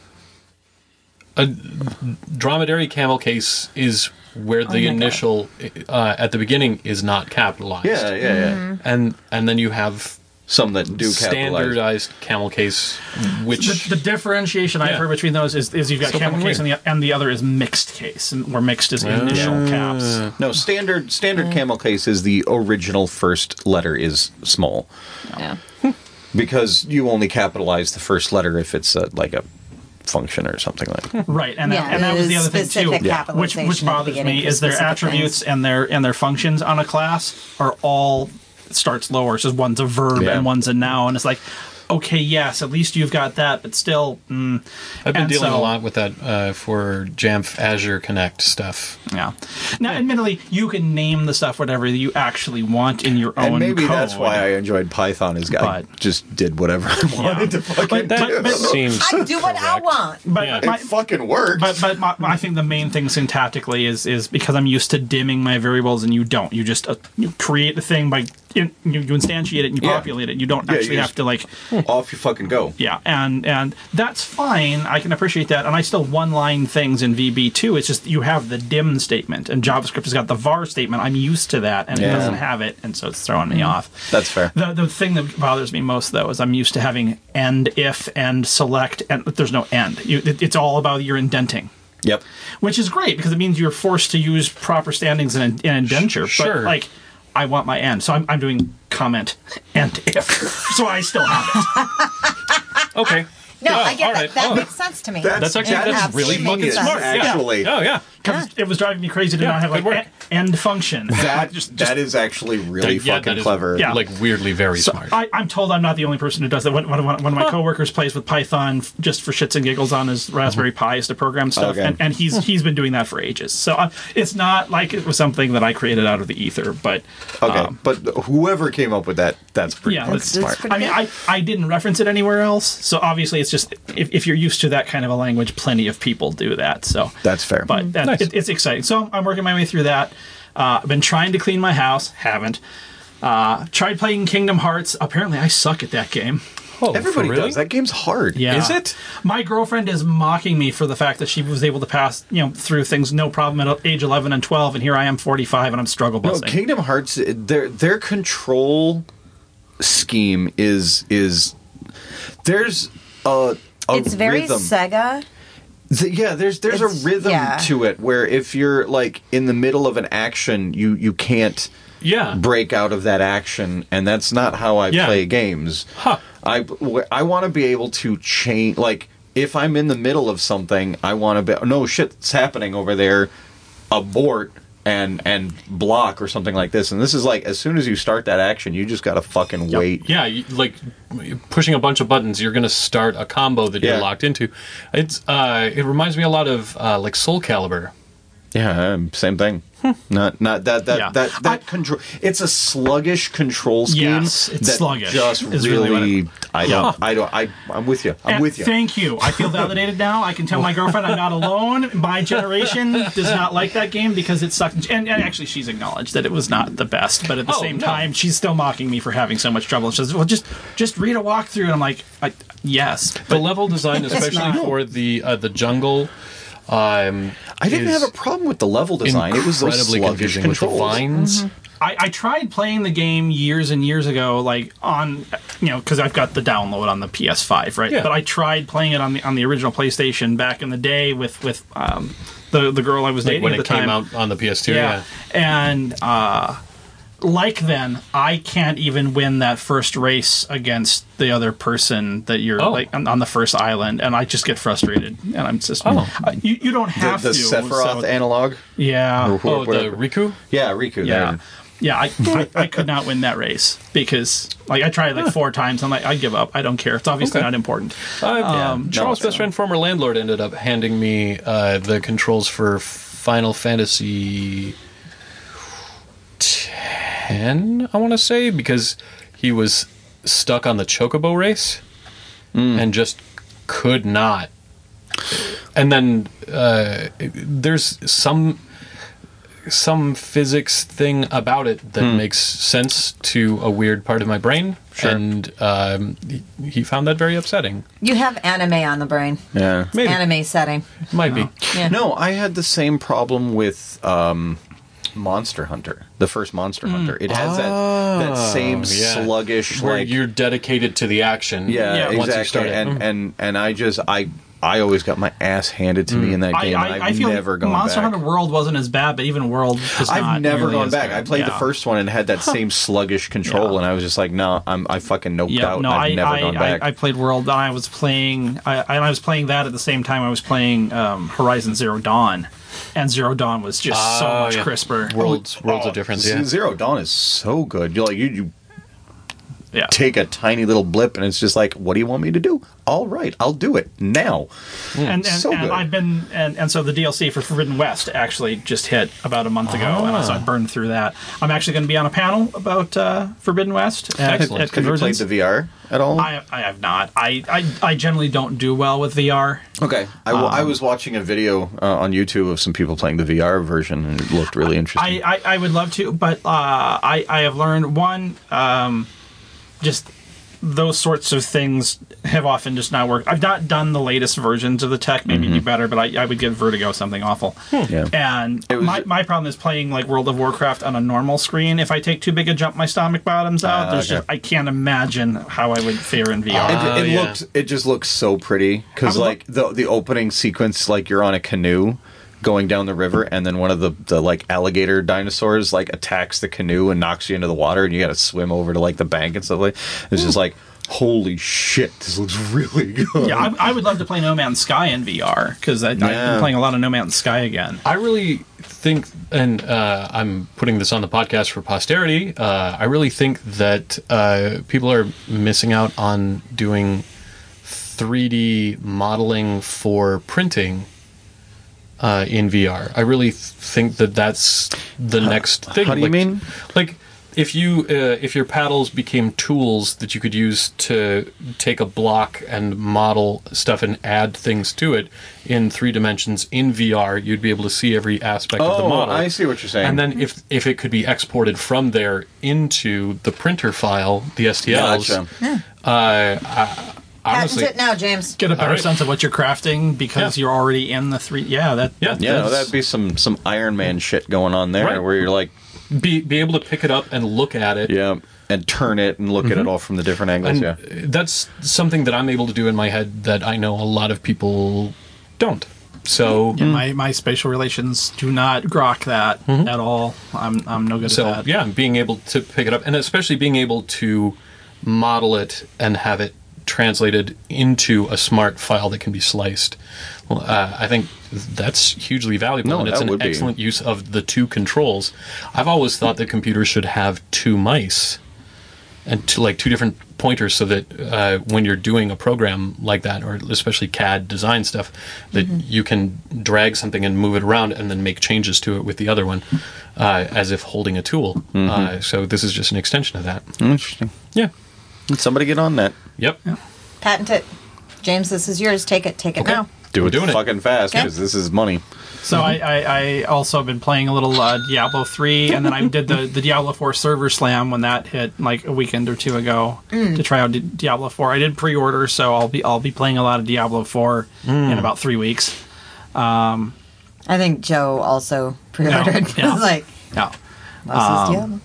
A dromedary camel case is where the initial at the beginning is not capitalized. Yeah. Mm-hmm. And then you have Some that do capitalize. standardized camel case, which The differentiation I've Yeah. heard between those is you've got So camel fucking case and the other is mixed case, where mixed is initial caps. No, standard camel case is the original first letter is small. Yeah. because you only capitalize the first letter if it's like a function or something like that. Right, and that was the other thing too, specific which capitalization at the bothers beginning me for is their specific attributes things. and their functions on a class are all starts lower. So one's a verb Yeah. and one's a noun. It's like, okay, yes, at least you've got that, but still. I've been And dealing so- a lot with that for Jamf Azure Connect stuff. Yeah. Now, admittedly, you can name the stuff whatever you actually want in your own And maybe code. that's why I enjoyed Python, is I But- just did whatever I wanted to fucking That do. seems I do what I correct. want. But Yeah. my, It fucking worked. But I think the main thing syntactically is because I'm used to dimming my variables and you don't. You just you create the thing by you instantiate it and you Yeah. populate it. You don't Yeah, you actually have just- to like Off you fucking go. yeah, and that's fine. I can appreciate that, and I still one-line things in VB2. It's just you have the dim statement, and JavaScript has got the var statement. I'm used to that, and it Yeah. doesn't have it, and so it's throwing me off. That's fair. The thing that bothers me most, though, is I'm used to having end, if, and select, and there's no end. It's all about your indenting. Yep. Which is great because it means you're forced to use proper standings in indenture. Sure. But like, I want my end, so I'm doing comment and if, so I still have it. Okay. No, Yeah, I get all that. right. That Oh. makes sense to me. That's actually It that's really absolutely fucking makes sense. smart. Yeah. Actually. Oh yeah. Because it was driving me crazy to Yeah, not have good like work. end function. That is actually really Yeah, fucking that is, clever. Yeah. Like weirdly very So smart. I'm told I'm not the only person who does that. One of my coworkers plays with Python just for shits and giggles on his Raspberry Pis to program stuff, Okay. and he's been doing that for ages. So it's not like it was something that I created out of the ether, but Okay, but whoever came up with that, that's pretty yeah, fucking that's smart. pretty I mean, good. I didn't reference it anywhere else, so obviously it's just if you're used to that kind of a language, plenty of people do that. So That's fair. but Nice. it's exciting. So I'm working my way through that. I've been trying to clean my house, haven't. Tried playing Kingdom Hearts. Apparently, I suck at that game. Oh, Everybody for really? does. That game's hard. Yeah. Is it? My girlfriend is mocking me for the fact that she was able to pass, through things no problem at age 11 and 12, and here I am 45 and I'm struggle No, busting. Kingdom Hearts, their control scheme is there's a It's very rhythm. Sega. Yeah, there's a It's- rhythm yeah. to it where if you're like in the middle of an action, you can't Yeah. break out of that action, and that's not how I Yeah. play games. Huh. I want to be able to change, like if I'm in the middle of something, I want to be no shit's happening over there, abort and block or something like this. And this is like as soon as you start that action, you just gotta fucking wait. Yeah, like pushing a bunch of buttons, you're going to start a combo that Yeah. you're locked into. It reminds me a lot of like Soul Calibur. Yeah, same thing. Not that Yeah. that control. It's a sluggish control scheme. Yes, it's that sluggish Just is really really, what I'm with you. I'm And with you. Thank you. I feel validated now. I can tell my girlfriend I'm not alone. My generation does not like that game because it sucked. And actually, she's acknowledged that it was not the best. But at the Oh, same no. time, she's still mocking me for having so much trouble. She says, "Well, just read a walkthrough." And I'm like, yes. The level design, It's especially not. for the jungle, I didn't is have a problem with the level design. It was those incredibly sluggish confusing with the controls. vines. I tried playing the game years and years ago, like on, because I've got the download on the PS5, right? Yeah. But I tried playing it on the original PlayStation back in the day with the girl I was Like dating when at it the time. came out on the PS2. Yeah. And like then, I can't even win that first race against the other person that you're Oh. like on the first island, and I just get frustrated, and I'm just you don't have The to. Sephiroth so- analog. yeah. Oh, the Whatever. Riku? Yeah, Riku. Yeah. there. Yeah, I could not win that race because like I tried like 4 times. I'm like, I give up. I don't care. It's obviously Okay. not important. Charles' no. best friend, former landlord, ended up handing me the controls for Final Fantasy X, I want to say, because he was stuck on the Chocobo race and just could not. And then there's some physics thing about it that makes sense to a weird part of my brain, and he found that very upsetting. You have anime on the brain. Yeah. Maybe. Anime setting. Might be. Yeah. No, I had the same problem with Monster Hunter, the first Monster Hunter. It has that same yeah. sluggish, Where like you're dedicated to the action. yeah, Yeah, exactly. once you start it. And I I always got my ass handed to me in that game, and I I've feel never gone Monster back. Hunter World wasn't as bad, but even World is not I've never nearly gone as back. good. I played the first one and had that same sluggish control, and I was just like, no, I fucking noped out. No, I've never gone back. I played World, and I was playing that at the same time I was playing Horizon Zero Dawn, and Zero Dawn was just so much crisper. Worlds of difference. Yeah. Zero Dawn is so good. You're like you Yeah. take a tiny little blip, and it's just like, what do you want me to do? All right, I'll do it now. And So good. I've been and so the DLC for Forbidden West actually just hit about a month ago, and so I burned through that. I'm actually going to be on a panel about Forbidden West at Have you played Convergence. the VR at all? I have not. I generally don't do well with VR. Okay. I was watching a video on YouTube of some people playing the VR version, and it looked really interesting. I would love to, but I have learned one, just those sorts of things have often just not worked. I've not done the latest versions of the tech, maybe do better, but I would give Vertigo something awful. Yeah. And my problem is playing like World of Warcraft on a normal screen. If I take too big a jump, my stomach bottoms out. There's okay. just, I can't imagine how I would fare in VR. It just looks so pretty, because I would like the opening sequence, like you're on a canoe going down the river, and then one of the like alligator dinosaurs like attacks the canoe and knocks you into the water, and you got to swim over to like the bank and stuff like. It's just like, holy shit, this looks really good. Yeah, I would love to play No Man's Sky in VR, because I've been playing a lot of No Man's Sky again. I really think, and I'm putting this on the podcast for posterity, I really think that people are missing out on doing 3D modeling for printing in VR. I really think that that's the next thing. How do you mean? Like, if your paddles became tools that you could use to take a block and model stuff and add things to it in 3 dimensions in VR, you'd be able to see every aspect of the model. I see what you're saying. And then if it could be exported from there into the printer file, the STLs, Gotcha. honestly, Patent it now, James. Get a better right. sense of what you're crafting because you're already in the 3. Yeah, That'd be some Iron Man shit going on there, Right. where you're like, be able to pick it up and look at it. yeah, and turn it and look at it all from the different angles. And that's something that I'm able to do in my head that I know a lot of people don't. So my spatial relations do not grok that at all. I'm no good at that. yeah, being able to pick it up, and especially being able to model it and have it translated into a smart file that can be sliced. Well, I think that's hugely valuable, No, and it's that an would be. excellent use of the 2 controls. I've always thought that computers should have 2 mice and 2 different pointers, so that when you're doing a program like that, or especially CAD design stuff, that you can drag something and move it around and then make changes to it with the other one, as if holding a tool. So this is just an extension of that. Interesting. Yeah. Somebody get on that. Yep. Patent it. James, this is yours. Take it. Take it now. Do it doing it. fucking fast, Okay. because this is money. So I also have been playing a little Diablo 3, and then I did the Diablo 4 server slam when that hit like a weekend or 2 ago to try out Diablo 4. I did pre-order, so I'll be playing a lot of Diablo 4 in about 3 weeks. I think Joe also pre-ordered. Yeah. Like, Yeah. loves his Diablo.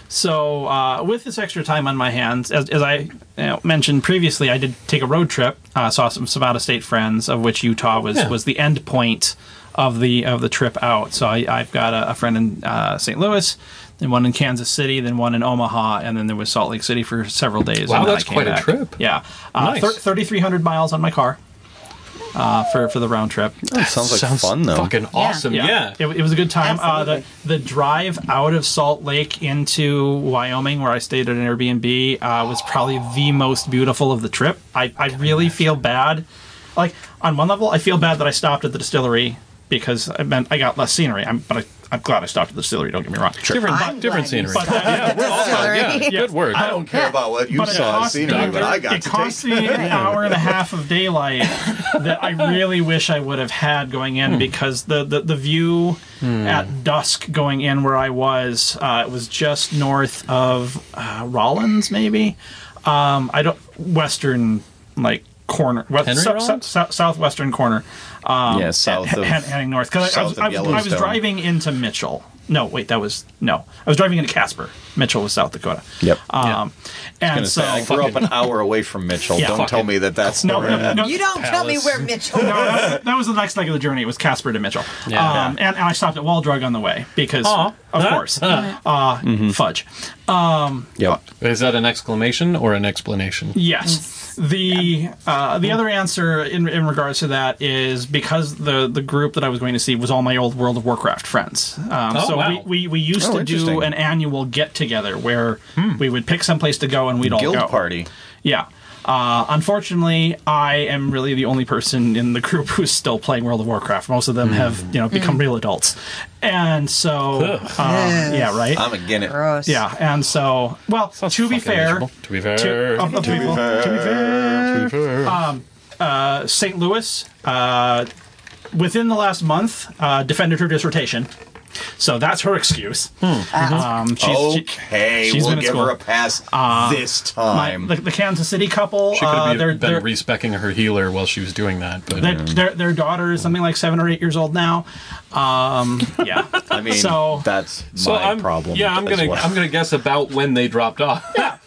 So with this extra time on my hands, as I mentioned previously, I did take a road trip. Saw some out-of-state friends, of which Utah was the end point of the trip out. So I've got a friend in St. Louis, then one in Kansas City, then one in Omaha, and then there was Salt Lake City for several days. Wow, and then that's I came quite a back. trip. Yeah, Nice. 3,300 miles on my car for the round trip. That sounds like fun, though. Fucking awesome. Yeah. It was a good time. Absolutely. The drive out of Salt Lake into Wyoming, where I stayed at an Airbnb, was probably the most beautiful of the trip. I really feel bad. Like, on one level, I feel bad that I stopped at the distillery because it meant I got less scenery. But I'm glad I stopped at the distillery, don't get me wrong. I'm Different glad scenery. But, We're all fine. Distillery. Good work. I don't care about what you But it saw as cost scenery, me- but I got it to cost take me an hour and a half of daylight that I really wish I would have had going in, because the view at dusk going in where I was, it was just north of Rollins, maybe. Western corner, Henry Rollins? southwestern corner. south of heading north, because I south of was Yellowstone. driving into Mitchell. No, wait, I was driving into Casper. Mitchell was South Dakota. Yep. And so I grew up an hour away from Mitchell. Yeah. Don't tell me that's no, the no, You don't tell me Palace. where Mitchell no, is. that was the next leg of the journey. It was Casper to Mitchell. Yeah. And I stopped at Waldrug on the way because, of course, fudge. Yep. Is that an exclamation or an explanation? Yes. The other answer in regards to that is because the group that I was going to see was all my old World of Warcraft friends. wow. we used to do interesting. an annual get together where we would pick some place to go and we'd all Guild go. party. Yeah. Unfortunately, I am really the only person in the group who's still playing World of Warcraft. Most of them have, become real adults, and so, yeah, right. I'm again it. Gross. Yeah, and so, well, Sounds to be fucking fair, miserable. To be fair. St. Louis, within the last month, defended her dissertation. So that's her excuse. Okay, she's we'll been at give school. her a pass this time. The Kansas City couple, She could have they're been respecking her healer while she was doing that. But their daughter is something like 7 or 8 years old now. Yeah. I mean, so- that's my problem. Yeah, I'm as well. gonna guess about when they dropped off.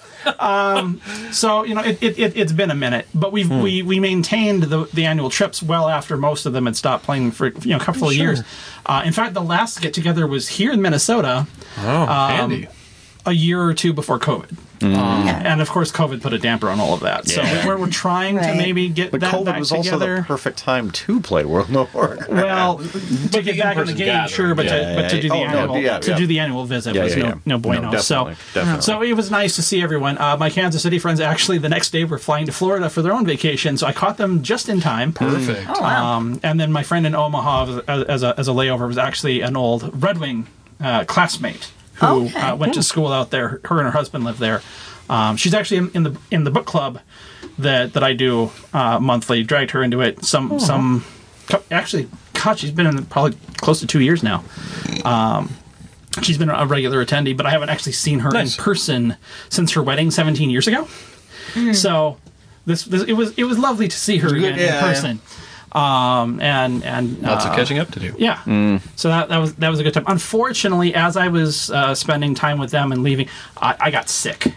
So it's been a minute, but we maintained the annual trips well after most of them had stopped playing for a couple of years. In fact, the last get together was here in Minnesota. Handy. A year or two before COVID. And of course, COVID put a damper on all of that. Yeah. So we're trying to Right. maybe get But that COVID back was also together. the perfect time to play World of Warcraft. Well, to get back in the in-person game, gathering. sure, but to do the Oh, no, annual yeah. to do the annual visit was no bueno. Definitely. So it was nice to see everyone. My Kansas City friends actually the next day were flying to Florida for their own vacation, so I caught them just in time. Perfect. And then my friend in Omaha as a layover was actually an old Red Wing classmate who Okay. went to school out there. Her and her husband lived there. She's actually in the book club that I do monthly. Dragged her into it. Actually, God, she's been in probably close to 2 years now. She's been a regular attendee, but I haven't actually seen her Nice. in person since her wedding 17 years ago. So it was lovely to see her again in person. And Lots of catching up to do. yeah. So that was a good time. Unfortunately, as I was spending time with them and leaving, I got sick.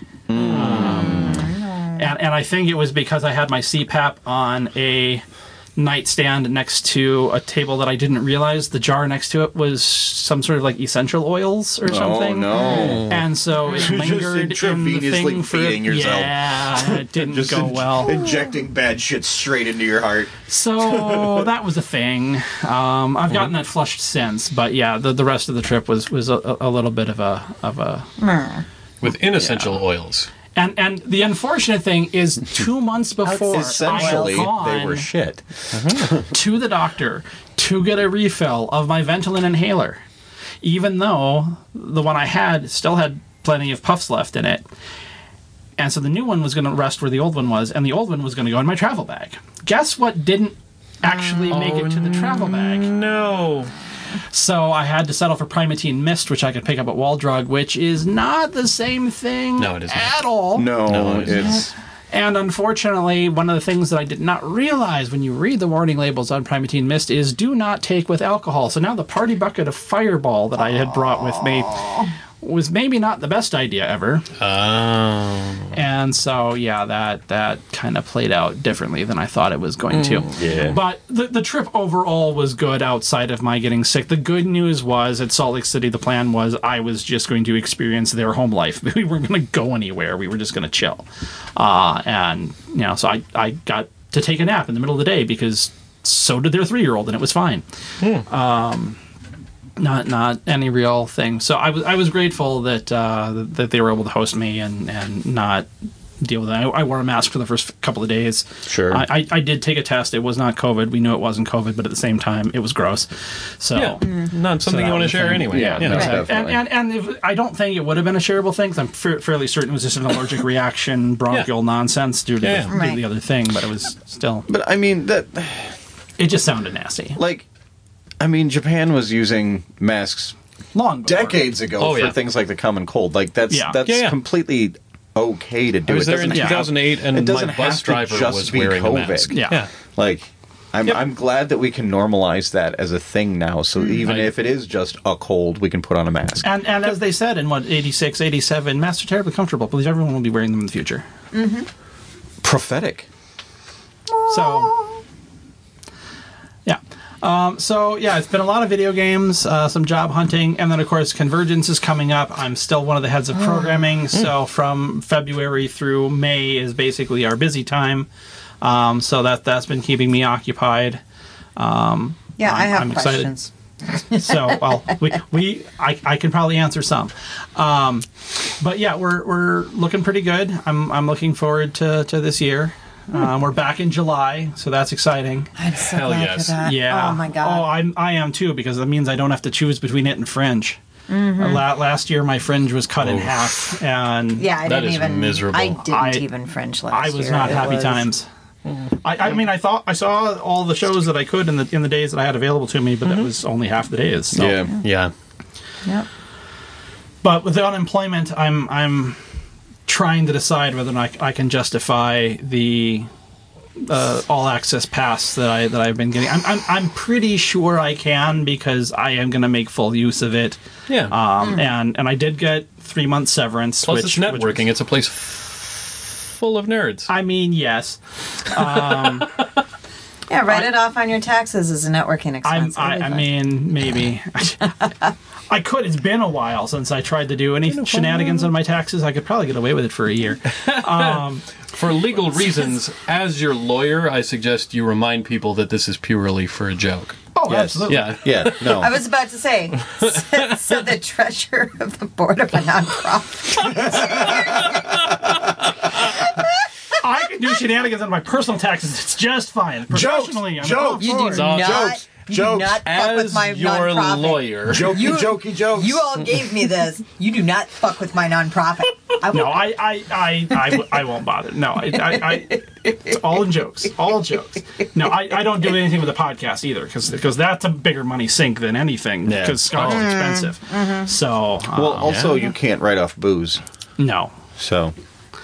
And I think it was because I had my CPAP on a nightstand next to a table that I didn't realize the jar next to it was some sort of like essential oils or something. no. And so it lingered in the intravenously thing for feeding yourself. Yeah, it didn't go well. Injecting bad shit straight into your heart. So that was a thing. I've gotten that flushed since, but yeah, the rest of the trip was a little bit of a With inessential oils. and the unfortunate thing is 2 months before Essentially, I had gone they were shit. to the doctor to get a refill of my Ventolin inhaler, even though the one I had still had plenty of puffs left in it. And so the new one was going to rest where the old one was, and the old one was going to go in my travel bag. Guess what didn't actually make it to the travel bag? No. So I had to settle for Primatene Mist, which I could pick up at Waldrug, which is not the same thing No, it isn't. at all. No, it it's... And unfortunately, one of the things that I did not realize when you read the warning labels on Primatene Mist is do not take with alcohol. So now the party bucket of Fireball that I had brought with me was maybe not the best idea ever. And so, yeah, that kind of played out differently than I thought it was going to. Yeah. But the trip overall was good outside of my getting sick. The good news was at Salt Lake City, the plan was I was just going to experience their home life. We weren't going to go anywhere. We were just going to chill. And, so I got to take a nap in the middle of the day because so did their 3-year-old, and it was fine. Not any real thing. So I was grateful that that they were able to host me and not deal with that. I wore a mask for the first couple of days. Sure. I did take a test. It was not COVID. We knew it wasn't COVID, but at the same time, it was gross. So. Yeah. Not something that you want to was the share thing. anyway. Yeah, no, Right. definitely. And if, I don't think it would have been a shareable thing, 'cause I'm fairly certain it was just an allergic reaction, bronchial nonsense due to Yeah. due to the other thing, but it was still, But I mean, it just sounded nasty. Japan was using masks Long before. decades ago Oh, for yeah. things like the common cold. Like that's Yeah. Yeah. completely okay to do. I was it there in doesn't have- 2008, and it doesn't my bus have to driver just was be wearing COVID. a mask. Yeah. Yeah. Like, I'm glad that we can normalize that as a thing now. So even if it is just a cold, we can put on a mask. And as they said in 86, 87, masks are terribly comfortable. I believe everyone will be wearing them in the future. Prophetic. So, yeah. It's been a lot of video games, some job hunting, and then, of course, Convergence is coming up. I'm still one of the heads of programming, so from February through May is basically our busy time. So that's been keeping me occupied. I have I'm questions. So, well, I can probably answer some. But yeah, we're looking pretty good. I'm looking forward to this year. We're back in July, so that's exciting. I'm so Hell glad yes. for that. Yeah. Oh my god. Oh, I am too, because that means I don't have to choose between it and Fringe. Last year, my Fringe was cut in half, and Yeah, I That didn't is even. miserable. I didn't I- even Fringe last I year. was not It happy was- times. I mean, I thought I saw all the shows that I could in the days that I had available to me, but that was only half the days. So. Yeah. Yep. But with the unemployment, I'm trying to decide whether or not I can justify the all access pass that I've been getting. I'm pretty sure I can, because I am going to make full use of it. Yeah. And I did get 3 months severance. Plus, which it's networking. It's a place full of nerds. I mean, yes. Yeah, write it off on your taxes as a networking expense. I mean, maybe. I could. It's been a while since I tried to do any shenanigans on my taxes. I could probably get away with it for a year. For legal reasons, as your lawyer, I suggest you remind people that this is purely for a joke. Oh, Yes. absolutely. Yeah. Yeah, no. I was about to say, so the treasurer of the board of a nonprofit. I can do shenanigans on my personal taxes. It's just fine. Professionally, I'm all jokes. You for do it. not. Jokes. You Jokes. do not fuck with As my your nonprofit. lawyer. Jokey jokes. You all gave me this. You do not fuck with my nonprofit. No, I won't bother. No, it's all in jokes. All jokes. No, I don't do anything with the podcast either, because that's a bigger money sink than anything, Yeah. because scotch is expensive. So, Well, also, you can't write off booze. no. So,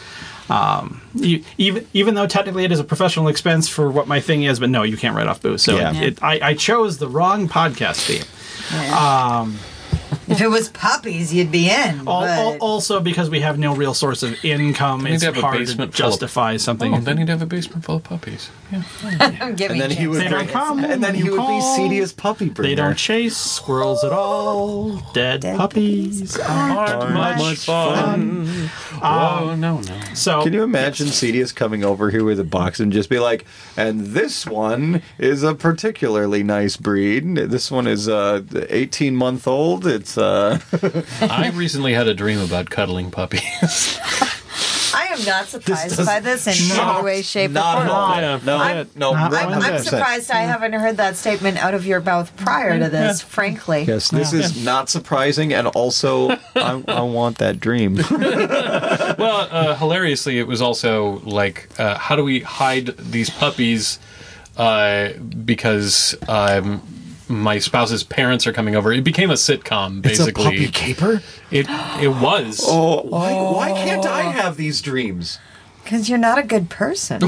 Even though technically it is a professional expense for what my thing is, but no, you can't write off booze. So Yeah. I chose the wrong podcast theme. If it was puppies, you'd be in. But Also because we have no real source of income, Need it's to have a hard to basement full of- justify something. Oh, then he'd have a basement full of puppies. Yeah. I'm giving and then he would, They don't come and then when he you would be call. seedy as puppy bringer. They don't chase squirrels at all. Dead puppies aren't much fun. Oh, no. So Can you imagine Cedius coming over here with a box and just be like, and this one is a particularly nice breed. This one is 18-month-old. It's I recently had a dream about cuddling puppies. I am not surprised does by this in any way, shape, or not form. at all. Yeah. No, I'm- no. Not right, one I'm 100%. surprised I haven't heard that statement out of your mouth prior to this, frankly. Yes, this is not surprising, and also I want that dream. Well, hilariously, it was also like, how do we hide these puppies because my spouse's parents are coming over? It became a sitcom, basically. caper. It was. Oh, why can't I have these dreams? Because you're not a good person.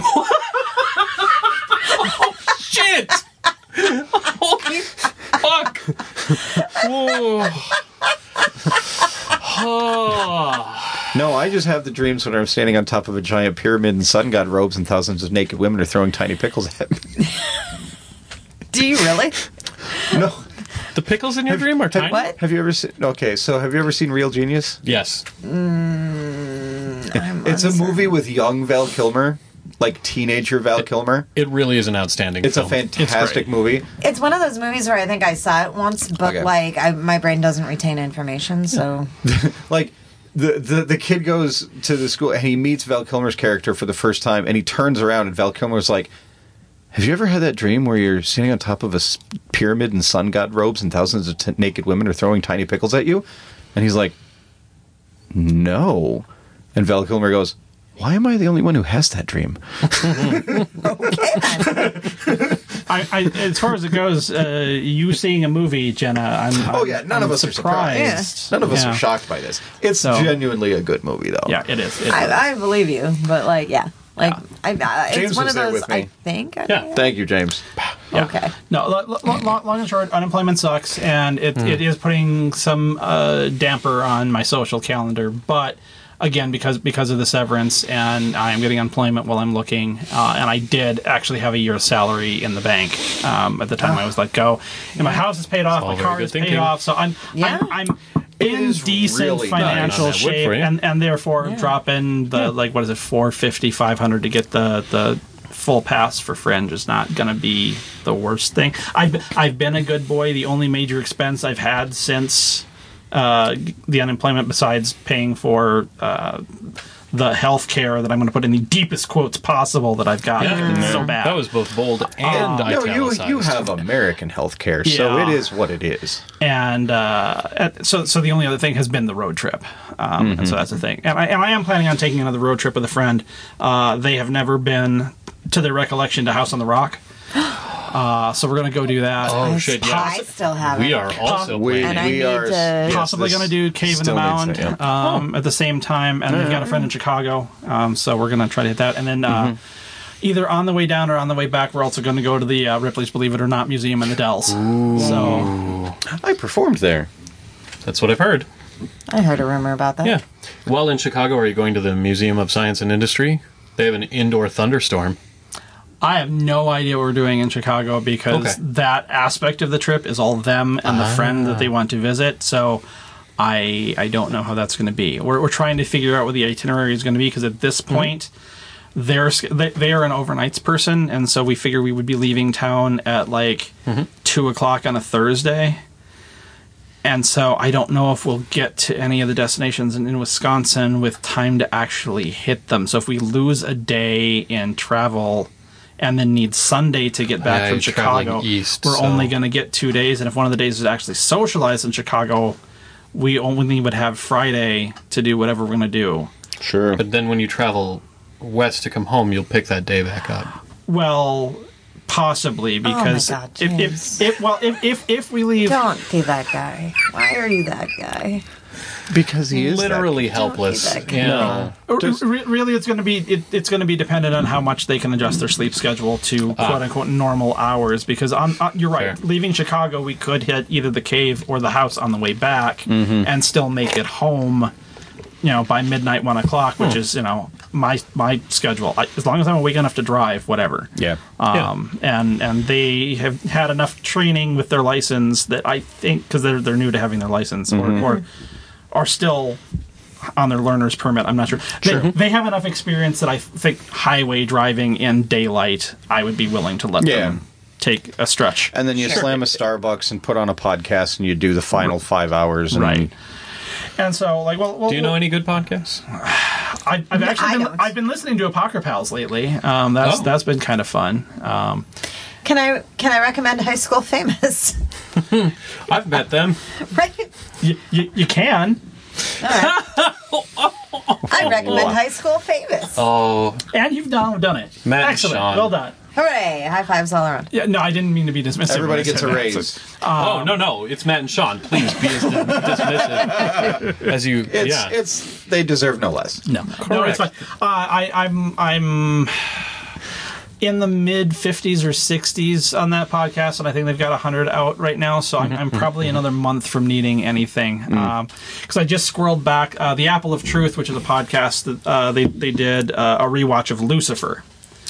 Shit! Holy fuck! Whoa. Oh. No, I just have the dreams when I'm standing on top of a giant pyramid in sun god robes and thousands of naked women are throwing tiny pickles at me. Do you really? No. The pickles in your dream are tiny? What? Have you ever seen... Okay, so have you ever seen Real Genius? Yes. It's a movie with young Val Kilmer, like teenager Val Kilmer. It really is an outstanding It's a film. fantastic movie. It's one of those movies where I think I saw it once, but Okay. my brain doesn't retain information, so... Like, the kid goes to the school and he meets Val Kilmer's character for the first time, and he turns around and Val Kilmer's like, have you ever had that dream where you're standing on top of a pyramid in sun god robes and thousands of naked women are throwing tiny pickles at you? And he's like, no. And Val Kilmer goes, why am I the only one who has that dream? as far as it goes, you seeing a movie, Jenna, None of us are surprised. None of us are shocked by this. It's genuinely a good movie, though. Yeah, it is. I believe you, but it's James one was of there those. with me. I think. Yeah. Thank you, James. Yeah. Okay. No, long and short, unemployment sucks, and it is putting some damper on my social calendar. But again, because of the severance, and I am getting unemployment while I'm looking, and I did actually have a year's salary in the bank at the time I was let go, and my house is paid off, my car is paid off, so I'm in decent really financial nice. Wood for shape, you. and therefore dropping the what is it, $450, $500 to get the full pass for Fringe is not going to be the worst thing. I've been a good boy. The only major expense I've had since the unemployment, besides paying for the health care that I'm going to put in the deepest quotes possible that I've got. It's so bad. That was both bold and No, italicized. you have American health care, so Yeah. it is what it is. And so the only other thing has been the road trip. And so that's the thing. And I am planning on taking another road trip with a friend. They have never been, to their recollection, to House on the Rock. So we're going to go do that. Oh, shit, yeah. I still haven't. We are also We- And I we need are- to- yes, Possibly this going to do Cave in the still needs Mound to- yeah. at the same time. And we've got a friend in Chicago. So we're going to try to hit that. And then either on the way down or on the way back, we're also going to go to the Ripley's Believe It or Not Museum in the Dells. So I performed there. That's what I've heard. I heard a rumor about that. Yeah. While in Chicago, are you going to the Museum of Science and Industry? They have an indoor thunderstorm. I have no idea what we're doing in Chicago because Okay. that aspect of the trip is all them and the friend that they want to visit. So I don't know how that's going to be. We're trying to figure out what the itinerary is going to be because at this point, they are an overnights person, and so we figure we would be leaving town at like 2 o'clock on a Thursday. And so I don't know if we'll get to any of the destinations in Wisconsin with time to actually hit them. So if we lose a day in travel and then need Sunday to get back from you're traveling Chicago, east, we're so- only going to get 2 days. And if one of the days is actually socialized in Chicago, we only would have Friday to do whatever we're going to do. Sure. But then when you travel west to come home, you'll pick that day back up. Well, possibly because God, if we leave, Don't be that guy. Why are you that guy? Because he is Literally that. helpless. Don't be that Yeah. really, it's going to be it's going to be dependent on how much they can adjust their sleep schedule to quote unquote normal hours. Because you're right, Fair. leaving Chicago, we could hit either the cave or the house on the way back and still make it home. By midnight, 1 o'clock, which is my schedule. As long as I'm awake enough to drive, whatever. Yeah. And they have had enough training with their license that I think, because they're new to having their license or are still on their learner's permit, I'm not sure. They have enough experience that I think highway driving in daylight, I would be willing to let them take a stretch. And then you slam a Starbucks and put on a podcast and you do the final 5 hours. And Right. And so, Do you know any good podcasts? I've been listening to Apocrypals lately. That's been kind of fun. Can I recommend High School Famous? I've met them. Right? You can. I recommend High School Famous. Oh, And you've done it. Matt and Excellent. Sean. Well done. Hooray! High fives all around. Yeah, no, I didn't mean to be dismissive. everybody when I gets said a that. raise. oh no! It's Matt and Sean. Please be as dismissive as you. It's they deserve no less. No, it's fine. I'm in the mid 50s or 60s on that podcast, and I think they've got 100 out right now. So I'm probably another month from needing anything. Because I just squirreled back the Apple of Truth, which is a podcast that they did a rewatch of Lucifer.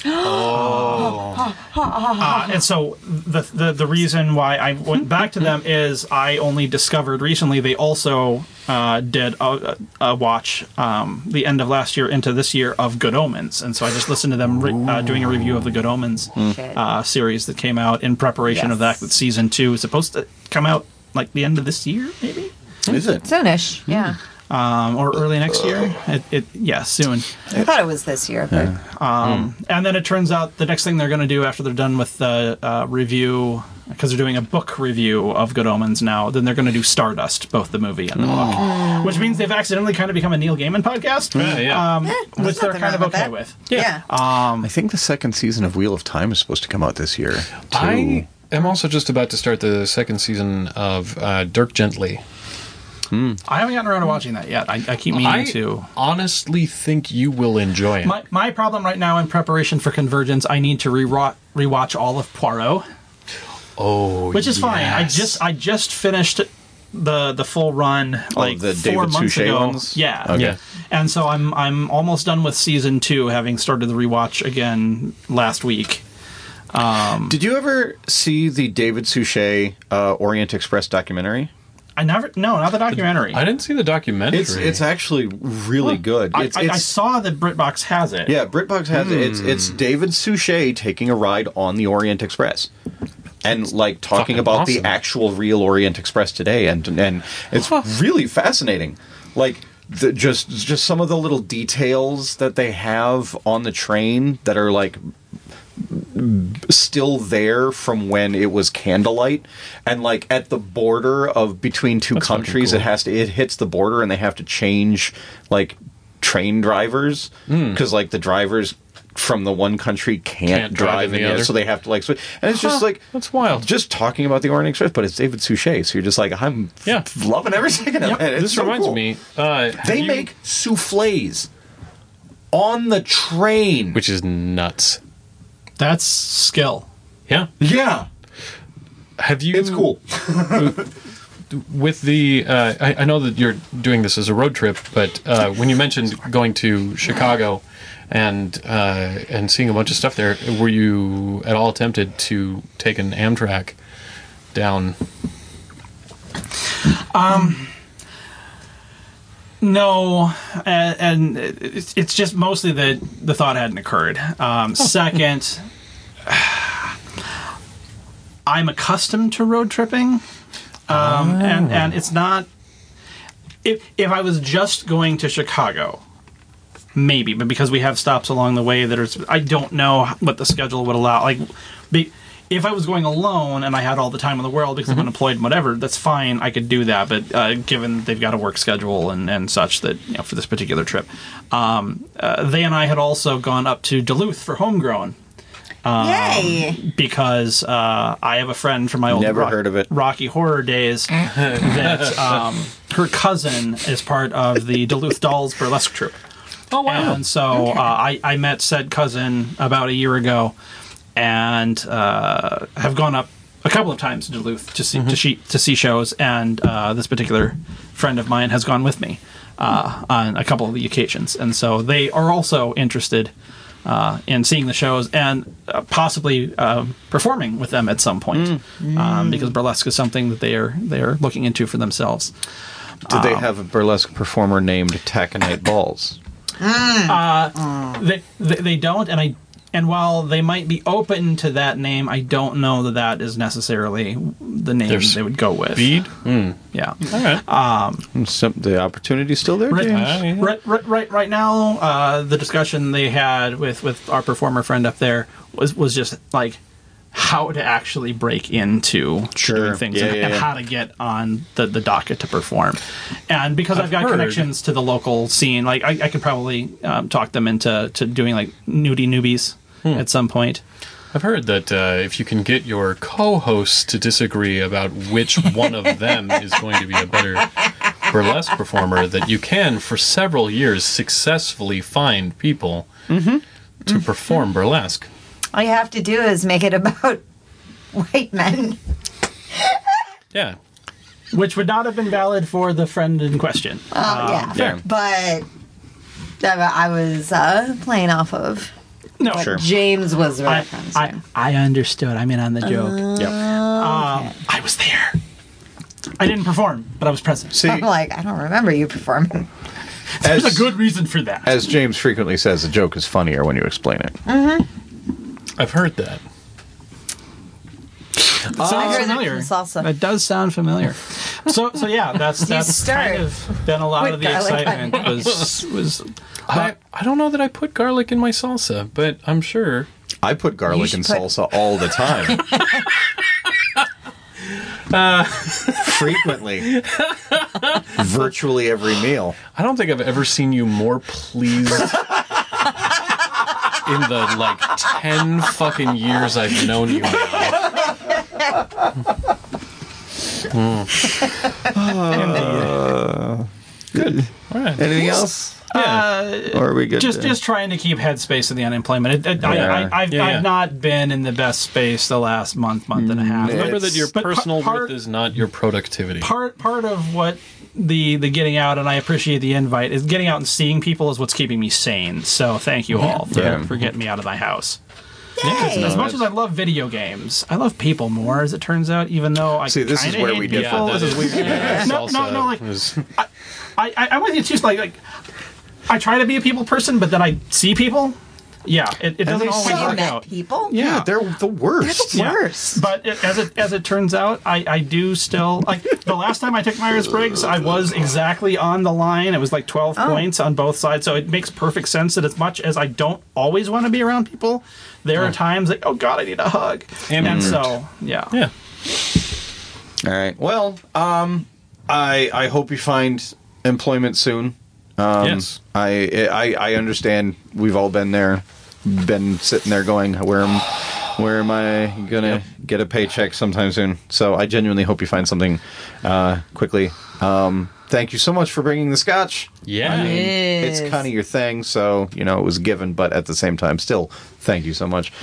And so the reason why I went back to them is I only discovered recently they also did a watch the end of last year into this year of Good Omens, and so I just listened to them doing a review of the Good Omens series that came out in preparation of that. That season 2 is supposed to come out like the end of this year, maybe, Is it? Soonish, yeah. or early next year. Soon. I thought it was this year, but And then it turns out the next thing they're going to do after they're done with the review, because they're doing a book review of Good Omens now, then they're going to do Stardust, both the movie and the book. Which means they've accidentally kind of become a Neil Gaiman podcast, which they're nothing kind of wrong with okay that. with. yeah. I think the second season of Wheel of Time is supposed to come out this year. Too. I am also just about to start the second season of Dirk Gently. I haven't gotten around to watching that yet. I keep meaning to. honestly think you will enjoy it. My problem right now in preparation for Convergence, I need to rewatch all of Poirot. Oh, which is fine. yes. I just finished the full run like the 4 David months Suchet ago. ones? Yeah, Okay. Yeah. And so I'm almost done with season 2, having started the rewatch again last week. Did you ever see the David Suchet Orient Express documentary? not the documentary. I didn't see the documentary. It's actually really good. I saw that BritBox has it. Yeah, BritBox has it. It's David Suchet taking a ride on the Orient Express. And like talking Fucking about awesome. the actual real Orient Express today, and it's really fascinating. Like just some of the little details that they have on the train that are like still there from when it was candlelight, and like at the border of between two That's fucking countries, cool. it hits the border, and they have to change like train drivers because like the drivers from the one country can't drive in the other, so they have to like switch. And it's just like that's wild. just talking about the Orient Express, but it's David Suchet, so you're just like, I'm loving every second of it. It's This so reminds cool. me. They make souffles on the train. which is nuts. That's skill. Yeah. Yeah, Have you? it's cool. With the, I know that you're doing this as a road trip, but when you mentioned going to Chicago and seeing a bunch of stuff there, were you at all tempted to take an Amtrak down? No, and it's just mostly that the thought hadn't occurred. Second, I'm accustomed to road tripping, and it's not. If I was just going to Chicago, maybe, but because we have stops along the way that are, I don't know what the schedule would allow. Like, if I was going alone and I had all the time in the world because I'm unemployed and whatever, that's fine. I could do that. But given they've got a work schedule and such that, you know, for this particular trip, they and I had also gone up to Duluth for Homegrown. Yay! Because I have a friend from my old Never heard of it. Rocky Horror days that her cousin is part of the Duluth Dolls burlesque troupe. Oh wow! And so I met said cousin about a year ago, and have gone up a couple of times to Duluth to see shows. And this particular friend of mine has gone with me on a couple of the occasions, and so they are also interested in seeing the shows and possibly performing with them at some point, because burlesque is something that they are looking into for themselves. Did they have a burlesque performer named Taconite Balls? They don't, and while they might be open to that name, I don't know that is necessarily the name There's they would go with. Speed? Yeah. All right. The opportunity's still there, James? Right now, the discussion they had with our performer friend up there was just like how to actually break into doing things and how to get on the docket to perform. And because I've got connections to the local scene, like I could probably talk them into doing like nudie newbies at some point. I've heard that if you can get your co-hosts to disagree about which one of them is going to be a better burlesque performer, that you can, for several years, successfully find people to perform burlesque. All you have to do is make it about white men. Yeah. Which would not have been valid for the friend in question. Yeah. But I was playing off of No, Sure. James was referencing. I understood. I'm in on the joke. Yep. I was there. I didn't perform, but I was present. See, I'm like, I don't remember you performing. There's a good reason for that. as James frequently says, a joke is funnier when you explain it. I've heard that. Sounds I heard familiar. it from salsa. That does sound familiar. So yeah, that's stir kind it of been a lot with of the garlic excitement. onion. Was I don't know that I put garlic in my salsa, but I'm sure. I put garlic should in put- salsa all the time. Frequently. Virtually every meal. I don't think I've ever seen you more pleased in the, like, 10 fucking years I've known you now. Good. All right. Anything else? Yeah. Or are we good? Just trying to keep headspace in the unemployment. I've not been in the best space the last month and a half. Remember that your But personal part- worth is not your productivity. Part of what the getting out, and I appreciate the invite, is getting out and seeing people is what's keeping me sane. So thank you all for getting me out of my house. Yay! As much as I love video games, I love people more, as it turns out, even though I See, this is kinda where hate we differ. people. Yeah, This is weird. that's No, also- like, is- I'm with you too. Like, I try to be a people person, but then I see people. Yeah, it doesn't they always suck. You work met out. people? Yeah, they're the worst. Yeah. Worse. But as it turns out, I do still like the last time I took Myers-Briggs, I was exactly on the line. It was like 12 points on both sides, so it makes perfect sense that as much as I don't always want to be around people, there are times like, oh god, I need a hug, and so yeah. All right. Well, I hope you find employment soon. Yes. I understand. We've all been there, been sitting there going, where am I gonna get a paycheck sometime soon? So I genuinely hope you find something quickly. Thank you so much for bringing the scotch. Yeah. It's kind of your thing, so it was given, but at the same time, still, thank you so much.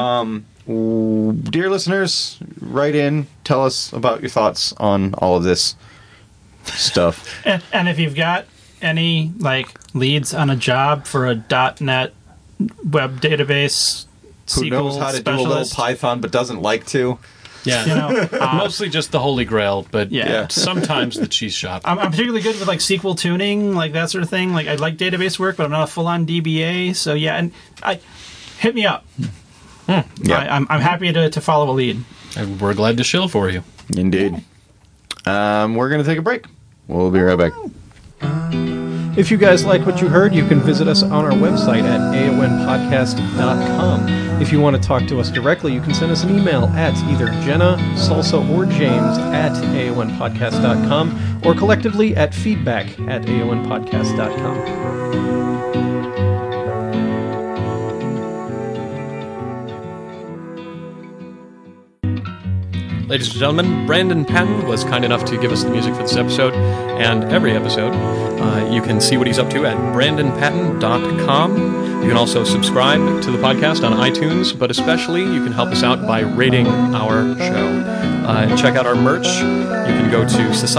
Dear listeners, write in, tell us about your thoughts on all of this stuff. And if you've got any leads on a job for a .NET web database, Who knows SQL how to do a little specialist, Python but doesn't like to? Yeah. Mostly just the Holy Grail, but Yeah. sometimes the cheese shop. I'm particularly good with SQL tuning, that sort of thing. I like database work, but I'm not a full-on DBA. So yeah, and hit me up. Yeah. I'm happy to follow a lead. And we're glad to shill for you. Indeed. We're going to take a break. We'll be right back. If you guys like what you heard, you can visit us on our website at aonpodcast.com. If you want to talk to us directly, you can send us an email at either Jenna, Salsa, or James at aonpodcast.com or collectively at feedback at aonpodcast.com. Ladies and gentlemen, Brandon Patton was kind enough to give us the music for this episode and every episode. You can see what he's up to at brandonpatton.com. You can also subscribe to the podcast on iTunes, but especially you can help us out by rating our show. Check out our merch. You can go to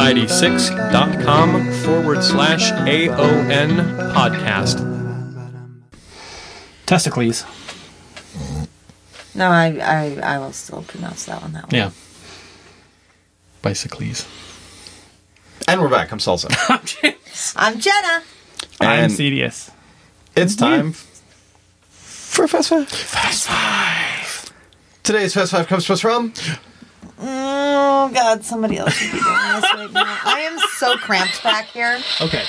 society6.com/AON podcast. Testicles. No, I will still pronounce that one. Yeah. Bicycles. And we're back. I'm Salsa. I'm Jenna. I'm And Cedius. it's time for Fast Five. Fast Five. Today's Fast Five comes to us from... Oh, God, somebody else should be doing this right now. I am so cramped back here. Okay.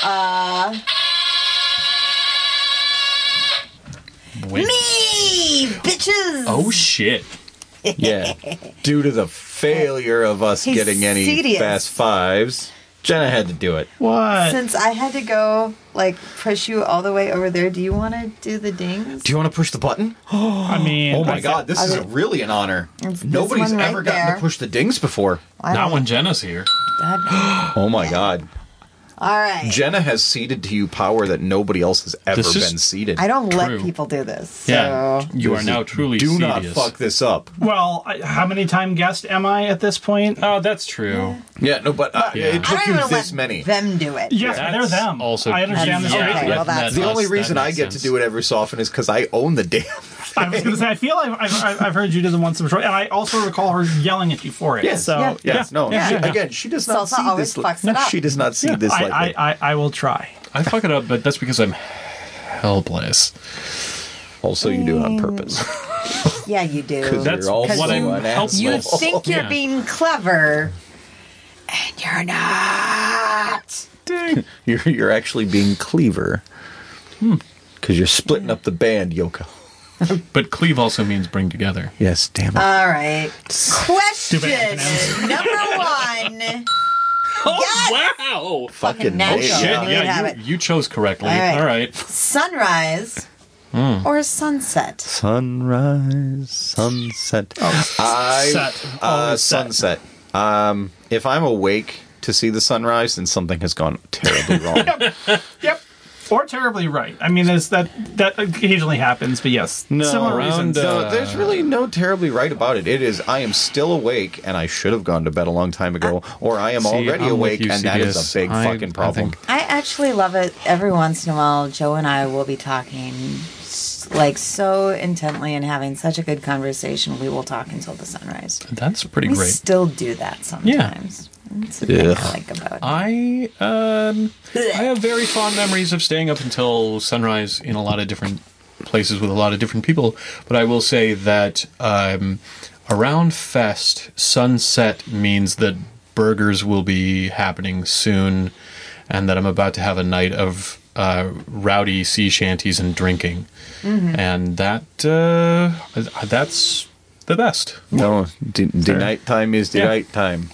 Wait. Me, bitches. Oh, shit. Yeah. Due to the failure of us He's getting any serious. Fast Fives, Jenna had to do it. What? Since I had to go, push you all the way over there, do you want to do the dings? Do you want to push the button? I mean, Oh my god, this is really an honor. It's this Nobody's one right ever gotten there. to push the dings before. I Not don't- when Jenna's here. God. Oh my god. All right. Jenna has ceded to you power that nobody else has ever This is- been ceded. I don't True. let people do this. So. Yeah. You This are is- now truly Do not serious. fuck this up. Well, how many time guest am I at this point? Oh, that's true. Yeah, no, but Yeah. it I took don't you even this let many. them do it. Yes, That's they're them. also- I understand this. Okay, already. well, that's- The only us, reason that I makes get to sense. do it every so often is because I own the damn. I was going to say, I feel I've heard you do them once before, and I also recall her yelling at you for it. Yes. So, Yeah. Yes, no. Yeah. She, again, she does not Salsa see always this. fucks it up. She does not see this lightly. I will try. I fuck it up, but that's because I'm helpless. Also, you do it on purpose. Yeah, you do. That's You're also what I'm an helpful. You asshole. think you're Yeah. being clever, and you're not. You're actually being cleaver. Because you're splitting up the band, Yoko. But cleave also means bring together. Yes, damn it. All right. Question bad. number one. Oh, wow! Fucking nailed natural. it. I knew we'd have Yeah, it. you chose correctly. All right. All right. Sunrise or sunset? Sunrise, sunset. Set. Always set. Sunset. If I'm awake to see the sunrise, then something has gone terribly wrong. Yep. Or terribly right. I mean, that occasionally happens, but yes. Similar reasons. No, there's really no terribly right about it. It is, I am still awake, and I should have gone to bed a long time ago, or I am already I'm awake, with you, and that is CBS. a big fucking problem. I actually love it. Every once in a while, Joe and I will be talking like so intently and having such a good conversation. We will talk until the sunrise. That's pretty We great. still do that sometimes. That's the thing I like about it. I have very fond memories of staying up until sunrise in a lot of different places with a lot of different people. But I will say that around Fest, sunset means that burgers will be happening soon, and that I'm about to have a night of rowdy sea shanties and drinking, and that's the best. No, the night time is the right time.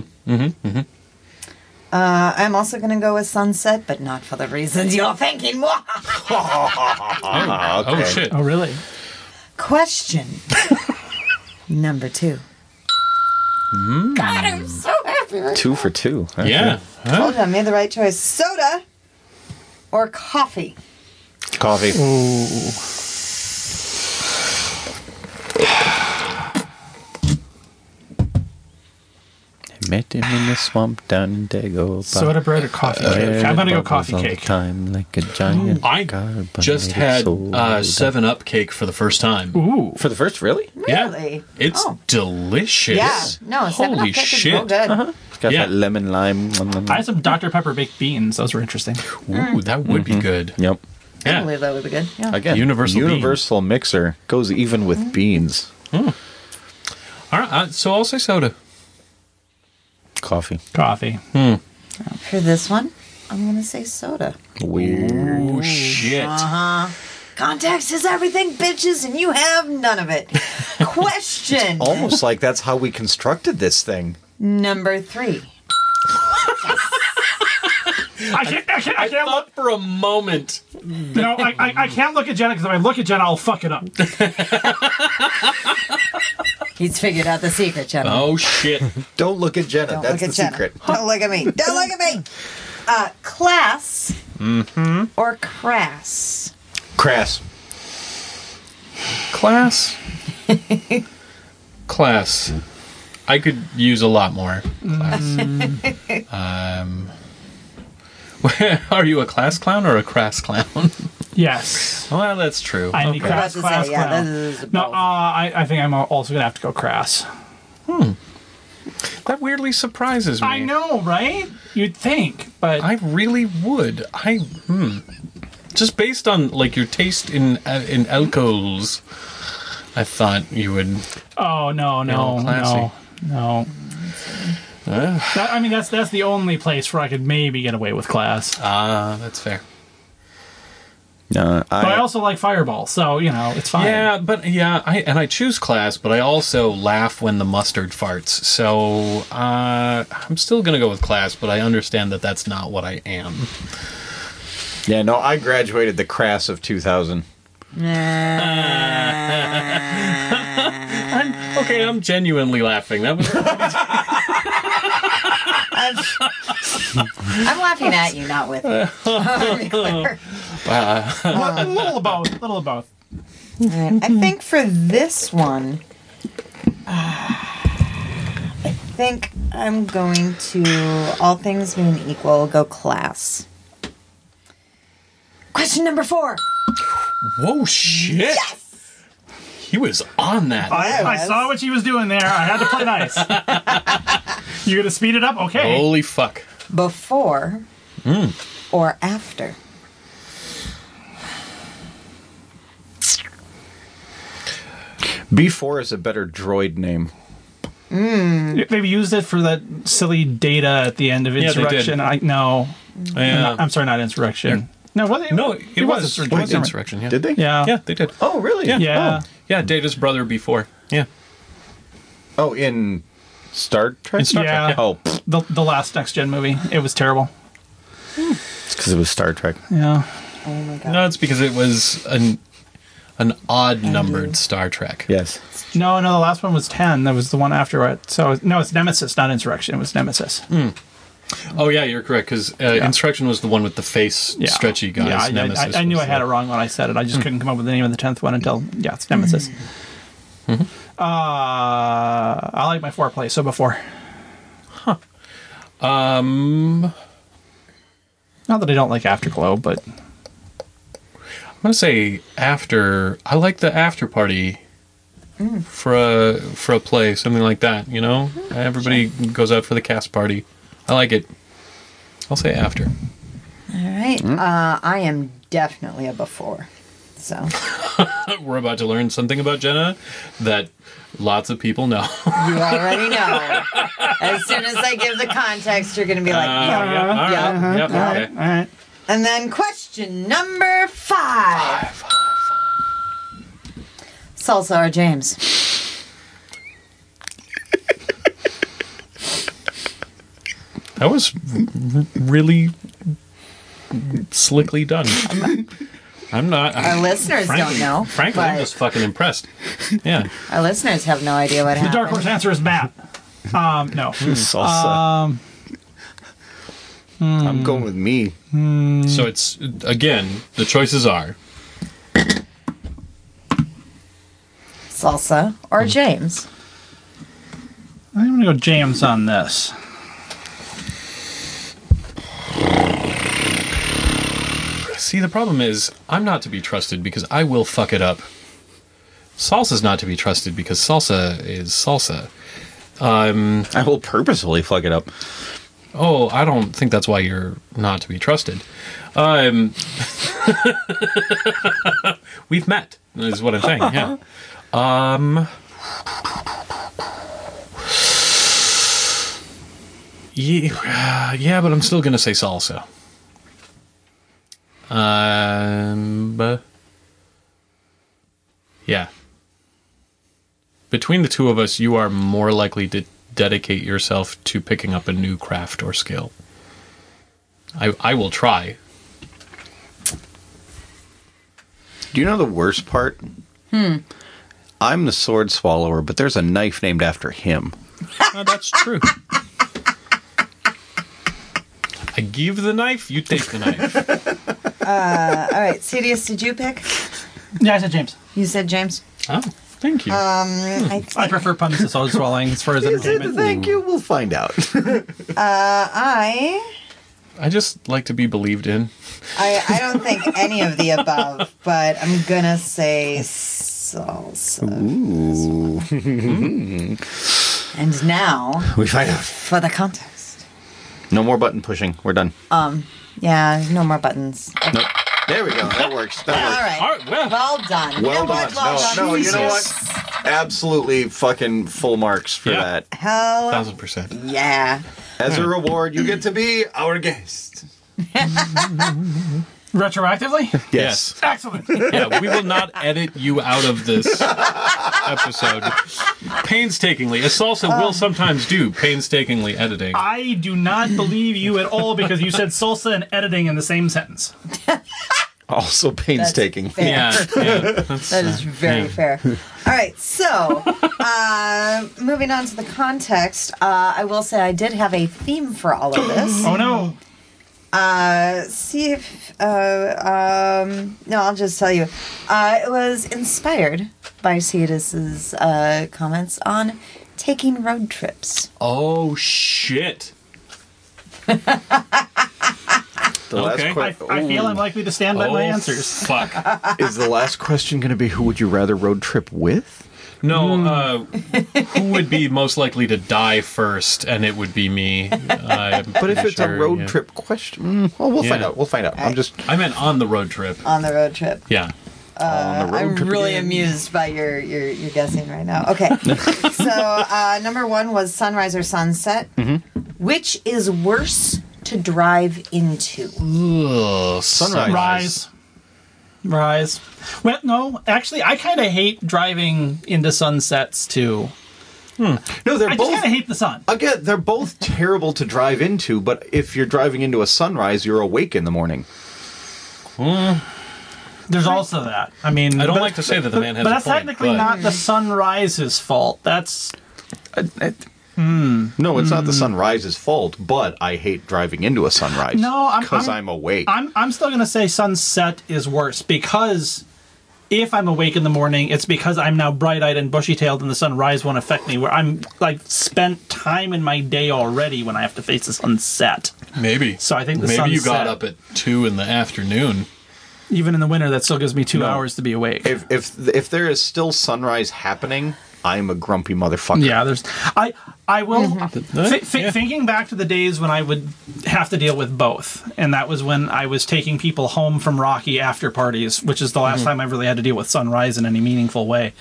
I'm also going to go with sunset, but not for the reasons you're thinking. Oh shit! Oh, really? Question number 2. God, I'm so happy. 2 for 2. Okay. Yeah. Told you I made the right choice. Soda or coffee? Coffee. Met him in the swamp down in Dago. Soda bread or coffee cake? I'm going to go coffee cake. Time like a giant I just had 7-Up cake for the first time. Ooh. For the first, really? Really? It's Oh. delicious. Yeah. No, 7-Up Holy cake is shit. real good. It's got Yeah. that lemon lime. I had some Dr. Pepper baked beans. Those were interesting. Ooh, that would be good. Yep. I Yeah. believe that would be good. Yeah. Again, Universal mixer goes even with beans. All right, so I'll say soda. Coffee. Coffee. For this one, I'm going to say soda. Weird. Oh shit! Context is everything, bitches, and you have none of it. Question Almost like that's how we constructed this thing. number 3. I can't look. For a moment. No, I can't look at Jenna because if I look at Jenna, I'll fuck it up. He's figured out the secret, gentlemen. Oh shit! Don't look at Jenna. Don't That's look the at Jenna. secret. Don't look at me. Don't look at me. Class or crass? Crass. Class. I could use a lot more class. Are you a class clown or a crass clown? Yes. Well, that's true. I'm the I was crass about to class say, yeah, clown. this is No, both. I think I'm also going to have to go crass. That weirdly surprises me. I know, right? You'd think, but I really would. Just based on like your taste in alcohols, I thought you would. oh no, classy. no. I mean, that's the only place where I could maybe get away with class. That's fair. No, But I also like Fireball, so it's fine. Yeah, but I choose class, but I also laugh when the mustard farts. So I'm still gonna go with class, but I understand that that's not what I am. Yeah, no, I graduated the crass of 2000. I'm genuinely laughing. That was I'm laughing at you, not with you. To be clear. A little of both. All right. I think for this one, I think I'm going to, all things being equal, go class. Question number 4. whoa shit! Yes! He was on that. I saw what she was doing there. I had to play nice. You gonna speed it up? Okay. Holy fuck! Before or after? B4 is a better droid name. They've used it for that silly data at the end of Yeah, they did. Insurrection. Yeah. I'm sorry, not Insurrection. No, what? No, it was Insurrection. Yeah. Did they? Yeah. Yeah, they did. Oh, really? Yeah. Yeah. Yeah, Data's brother before. Yeah. Oh, in Star Trek? In Star Yeah. Trek. Oh, The last next gen movie. It was terrible. it's because it was Star Trek. Yeah. Oh my god. No, it's because it was an odd numbered Star Trek. Yes. No, the last one was 10. That was the one after it. So, no, it's Nemesis, not Insurrection. It was Nemesis. Oh yeah, you're correct. Because Insurrection was the one with the face stretchy guys. Yeah, Nemesis. I knew I had it wrong when I said it. I just couldn't come up with the name of the 10th one until it's Nemesis. I like my foreplay. So before. Not that I don't like Afterglow, but I'm gonna say after. I like the after party for a play, something like that. You know, everybody goes out for the cast party. I like it. I'll say after. All right. I am definitely a before. So We're about to learn something about Jenna that lots of people know. you already know. As soon as I give the context, you're going to be like, yeah. Yep, okay. all right. And then question number 5. Salsa or James? That was really slickly done. I'm not. Our listeners frankly, don't know. Frankly, I'm but just fucking impressed. Yeah. our listeners have no idea what The happened. dark horse answer is Matt. No. Salsa. I'm going with me. So it's, again, the choices are Salsa or James? I'm going to go James on this. See, the problem is, I'm not to be trusted because I will fuck it up. Salsa's not to be trusted because salsa is salsa. I will purposefully fuck it up. Oh, I don't think that's why you're not to be trusted. We've met, is what I'm saying, yeah. Yeah, but I'm still going to say salsa. Yeah. Between the two of us, you are more likely to dedicate yourself to picking up a new craft or skill. I will try. Do you know the worst part? I'm the sword swallower, but there's a knife named after him. That's true. I give the knife, you take the knife. All right. Sidious, did you pick? Yeah, I said James. You said James? Oh, thank you. I I prefer puns to sword swallowing as far as entertainment. Thank you. We'll find out. I just like to be believed in. don't think any of the above, but I'm going to say salsa. Ooh. And now, We find out. for the context. No more button pushing. We're done. Yeah, no more buttons. Nope. There we go. That works. That All works. right. All right, well done. Well you know done. what? Well done. No, you know Jesus. what? Absolutely fucking full marks for Yeah. that. Hell 1,000%. yeah. As a reward, you get to be our guest. Retroactively? Yes. Excellent. Yeah, we will not edit you out of this episode painstakingly, as Salsa will sometimes do, painstakingly editing. I do not believe you at all because you said salsa and editing in the same sentence. Also painstaking. Fair. Yeah. That is very fair. All right, so moving on to the context, I will say I did have a theme for all of this. Oh no. See if no, I'll just tell you. It was inspired by Cetus's comments on taking road trips. Oh, shit. The last Okay. I feel I'm likely to stand by my answers. Fuck. Is the last question going to be who would you rather road trip with? No, who would be most likely to die first? And it would be me. But if it's a road trip question, well, we'll find Yeah. out. We'll find out. I'm just I meant on the road trip. On the road trip. Yeah. on the road I'm trip. really again. amused by your guessing right now. Okay. So number 1 was sunrise or sunset. Which is worse to drive into? Ugh, Sunrise. Rise. Well, no, actually, I kind of hate driving into sunsets too. No, they're I just both. kind of hate the sun. Again, they're both terrible to drive into, but if you're driving into a sunrise, you're awake in the morning. There's also that. I mean, I don't like to say that the man has but a that's point, technically but- not the sunrise's fault. That's No, it's not the sunrise's fault, but I hate driving into a sunrise. No, because I'm awake. I'm still going to say sunset is worse because if I'm awake in the morning, it's because I'm now bright-eyed and bushy-tailed and the sunrise won't affect me, where I'm like spent time in my day already when I have to face the sunset. Maybe. So I think the maybe you sunset- got up at 2 in the afternoon. Even in the winter, that still gives me 2 No. hours to be awake. If there is still sunrise happening, I'm a grumpy motherfucker. Yeah, there's. I will. Yeah. Thinking back to the days when I would have to deal with both, and that was when I was taking people home from Rocky after parties, which is the last time I really had to deal with sunrise in any meaningful way.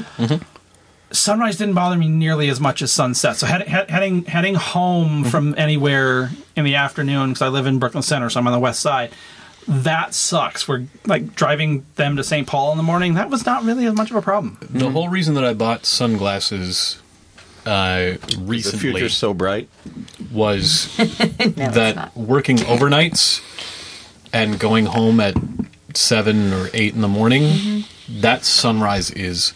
Sunrise didn't bother me nearly as much as sunset. So heading home from anywhere in the afternoon, because I live in Brooklyn Center, so I'm on the west side. That sucks. We're like driving them to St. Paul in the morning. That was not really as much of a problem. The whole reason that I bought sunglasses The recently future's so bright. was it's that not. working overnights and going home at 7 or 8 in the morning, that sunrise is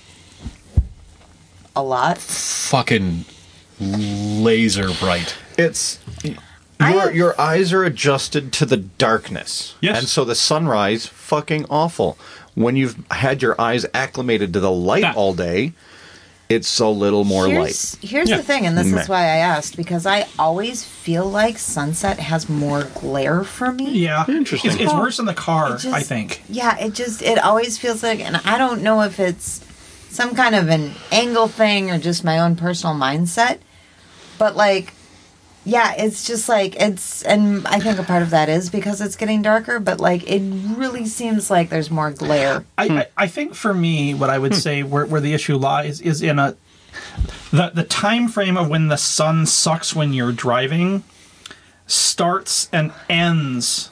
A lot. fucking laser bright. It's I- your eyes are adjusted to the darkness. Yes. And so the sunrise, fucking awful. When you've had your eyes acclimated to the light That- all day, it's a little more light. Here's Yeah. the thing, and this Meh. is why I asked, because I always feel like sunset has more glare for me. Yeah, Interesting. It's worse in the car, It just- I think. Yeah, it always feels like, and I don't know if it's some kind of an angle thing or just my own personal mindset, but like, yeah, it's just like, and I think a part of that is because it's getting darker, but like, it really seems like there's more glare. I think for me, what I would say where the issue lies is in the time frame of when the sun sucks when you're driving starts and ends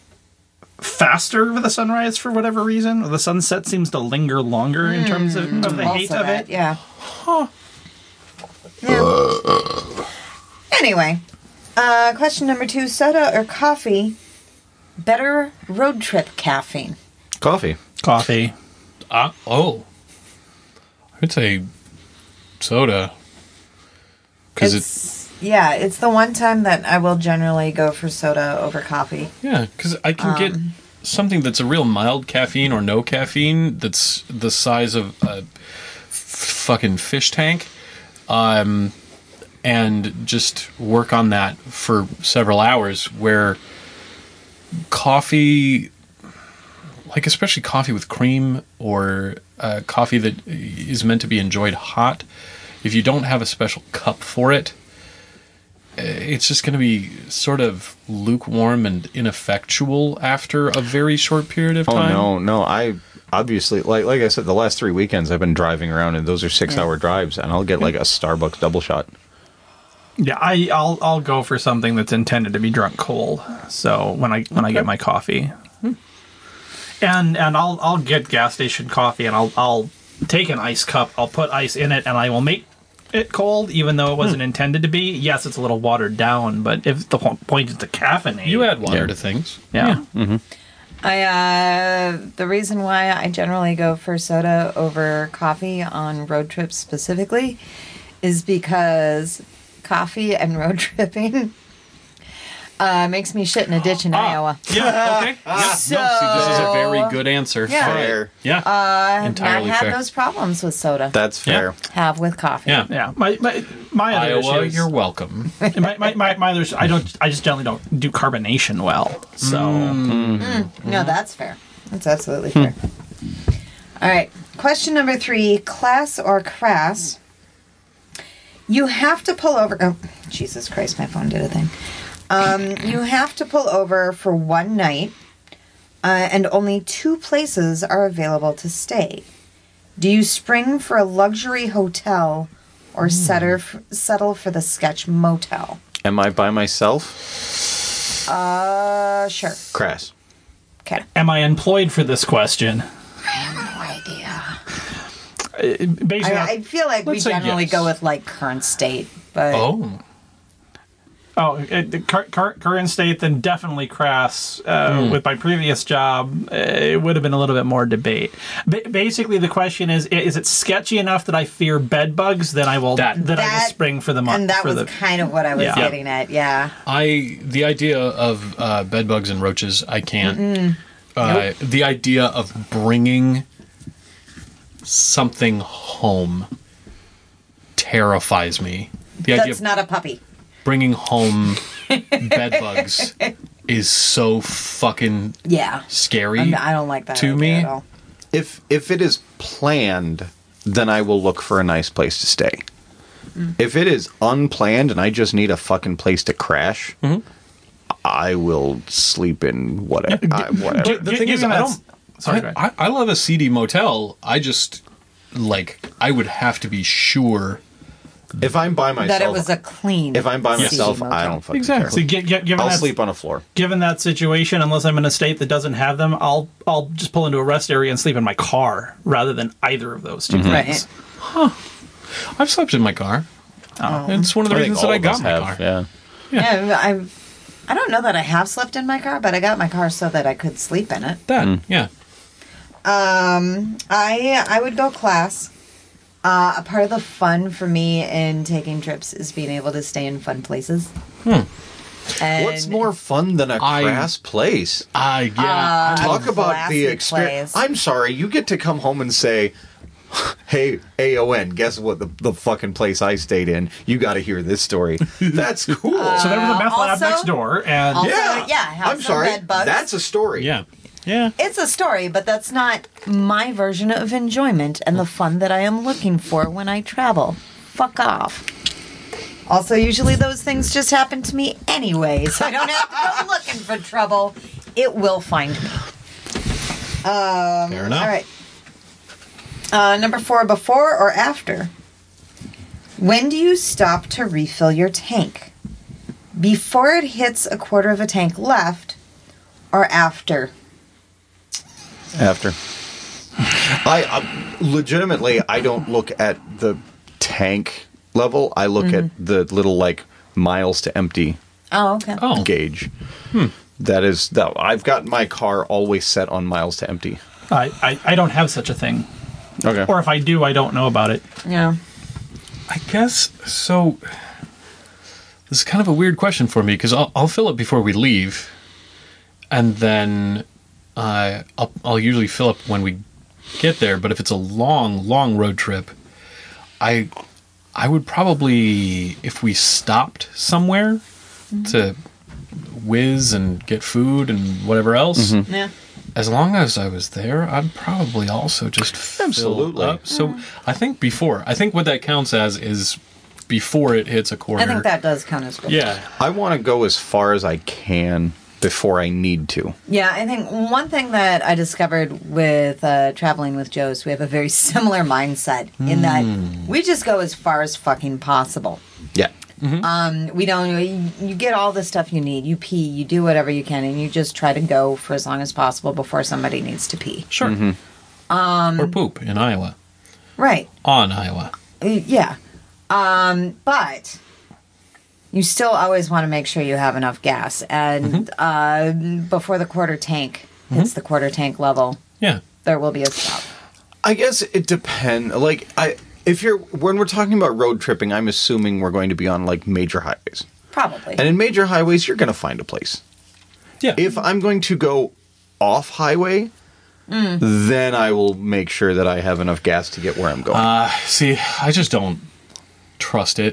faster with the sunrise for whatever reason. The sunset seems to linger longer in terms of the hate Also of that, it. yeah. Yeah. Anyway, question number 2: soda or coffee? Better road trip caffeine. Coffee. Coffee. Oh. I'd say soda. Because It's the one time that I will generally go for soda over coffee. Yeah, because I can get something that's a real mild caffeine or no caffeine that's the size of a fucking fish tank, and just work on that for several hours, where coffee, like especially coffee with cream or coffee that is meant to be enjoyed hot, if you don't have a special cup for it, it's just going to be sort of lukewarm and ineffectual after a very short period of time. No. I obviously, like I said, the last 3 weekends I've been driving around, and those are 6-hour drives, and I'll get like a Starbucks double shot. Yeah, I'll go for something that's intended to be drunk cold. So when I get my coffee, and I'll get gas station coffee, and I'll take an ice cup, I'll put ice in it, and I will make it cold, even though it wasn't intended to be. Yes, it's a little watered down, but if the point is to caffeinate, You add water Yeah. to things. yeah. The reason why I generally go for soda over coffee on road trips specifically is because coffee and road tripping makes me shit in a ditch in Iowa. Yeah, okay. Yeah. So- No, see, this is a very good answer. Yeah. for it. Fair. Yeah. I've entirely not had fair. those problems with soda. That's fair. Have with coffee. Yeah. Yeah, my other Iowa, issue you're welcome. my other I just generally don't do carbonation well. So No, that's fair. That's absolutely fair. All right. Question number 3: class or crass? You have to pull over. Oh, Jesus Christ! My phone did a thing. You have to pull over for one night, and only 2 places are available to stay. Do you spring for a luxury hotel or settle for the sketch motel? Am I by myself? Sure. Crass. Okay. am I employed for this question? No idea. Basically, I feel like we Let's say generally yes. go with like current state, but Oh. The current state, then definitely crass. With my previous job, it would have been a little bit more debate. Basically, the question is it sketchy enough that I fear bed bugs? Then I will I will spring for the month. And that was kind of what I was getting at. Yeah. The idea of bed bugs and roaches, I can't. Nope. The idea of bringing something home terrifies me. That's not a puppy. Bringing home bed bugs is so fucking scary. I don't like that to me. At all. If it is planned, then I will look for a nice place to stay. If it is unplanned and I just need a fucking place to crash, I will sleep in whatever. The thing is, I love a seedy motel. I just I would have to be sure. If I'm by myself, that it was a clean. If I'm by myself, I don't fucking care. So I'll sleep on a floor. Given that situation, unless I'm in a state that doesn't have them, I'll just pull into a rest area and sleep in my car rather than either of those two things. Right. I've slept in my car. It's one of the reasons that I got my car. Yeah. I don't know that I have slept in my car, but I got my car so that I could sleep in it. I would go class. A part of the fun for me in taking trips is being able to stay in fun places. And what's more fun than a crass place? Talk about the experience. I'm sorry, you get to come home and say, hey, AON, guess what the fucking place I stayed in? You got to hear this story. That's cool. So there was a meth lab next door, and I'm sorry, that's a story. Yeah. It's a story, but that's not my version of enjoyment and the fun that I am looking for when I travel. Fuck off. Also, usually those things just happen to me anyway, so I don't have to go looking for trouble. It will find me. Fair enough. All right. Number 4, before or after? When do you stop to refill your tank? Before it hits a quarter of a tank left, or after? After. I legitimately, I don't look at the tank level. I look at the little miles to empty gauge. I've got my car always set on miles to empty. I don't have such a thing. Okay. Or if I do, I don't know about it. Yeah. I guess so. This is kind of a weird question for me because I'll fill it before we leave, and then I'll usually fill up when we get there. But if it's a long road trip, I would probably, if we stopped somewhere to whiz and get food and whatever else, as long as I was there, I'd probably also just fill up. So I think before. I think what that counts as is before it hits a quarter. I think that does count as good. Yeah. I want to go as far as I can before I need to. Yeah, I think one thing that I discovered with traveling with Joe is we have a very similar mindset in that we just go as far as fucking possible. Yeah. We don't. You get all the stuff you need. You pee. You do whatever you can, and you just try to go for as long as possible before somebody needs to pee. Sure. Or poop in Iowa. Right. On Iowa. Yeah. But you still always want to make sure you have enough gas, and before the quarter tank hits the quarter tank level, there will be a stop. I guess it depends. When we're talking about road tripping, I'm assuming we're going to be on major highways. Probably. And in major highways, you're going to find a place. Yeah. If I'm going to go off highway, then I will make sure that I have enough gas to get where I'm going. See, I just don't trust it.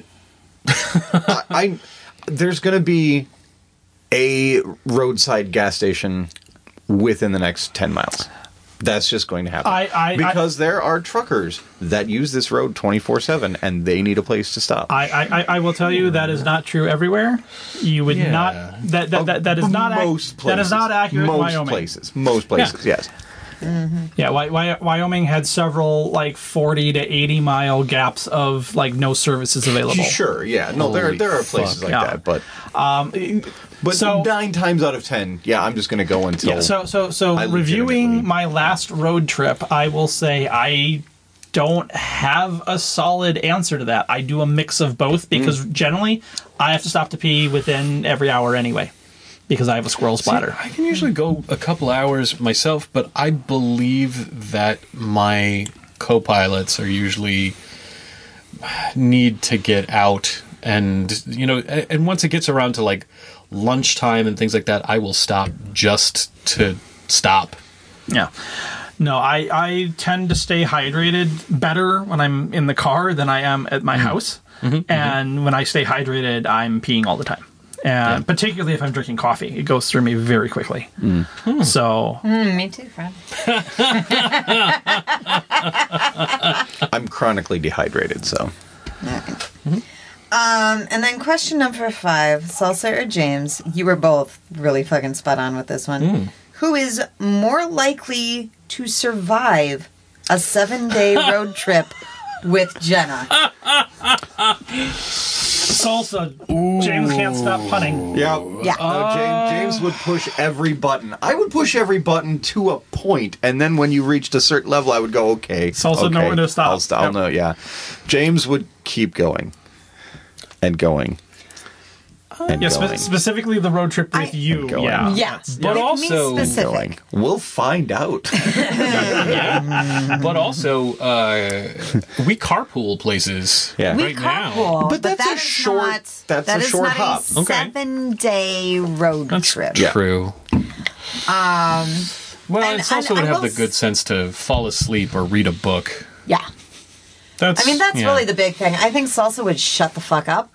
There's going to be a roadside gas station within the next 10 miles. That's just going to happen. Because there are truckers that use this road 24/7, and they need a place to stop. I will tell you that is not true everywhere. You would not. That is not. Most places. That is not accurate. Most in Wyoming. Most places. Yes. Yeah, Wyoming had several 40 to 80 mile gaps of no services available. Sure, yeah. No, there are places like that, but so, 9 times out of 10, I'm just going to go until. Yeah, so reviewing my last road trip, I will say I don't have a solid answer to that. I do a mix of both because generally I have to stop to pee within every hour anyway because I have a squirrel splatter. See, I can usually go a couple hours myself, but I believe that my co-pilots are usually need to get out, and and once it gets around to like lunchtime and things like that, I will stop just to stop. Yeah. No, I tend to stay hydrated better when I'm in the car than I am at my house. And when I stay hydrated, I'm peeing all the time. And particularly if I'm drinking coffee, it goes through me very quickly. So Me too, friend. I'm chronically dehydrated, so. And then question number 5, Salsa or James? You were both really fucking spot on with this one. Who is more likely to survive a 7-day road trip with Jenna? salsa. James can't stop punning. Yeah. Yeah. James would push every button. I would push every button to a point, and then when you reached a certain level, I would go, okay. Salsa know when to stop. I'll know, yeah. James would keep going. And going. And Yeah, going. specifically the road trip with you. going. Yeah. Yes. But Make also- me specific. Going. We'll find out. Yeah. But also, we carpool places Yeah. We right now. carpool, But that's that a is short- not, that's that a is short not hop. a Okay. 7-day road trip. Yeah. True. Well, And- it's also and would I have will the good sense to fall asleep or read a book. Yeah. That's, I mean, that's Yeah. really the big thing. I think Salsa would shut the fuck up.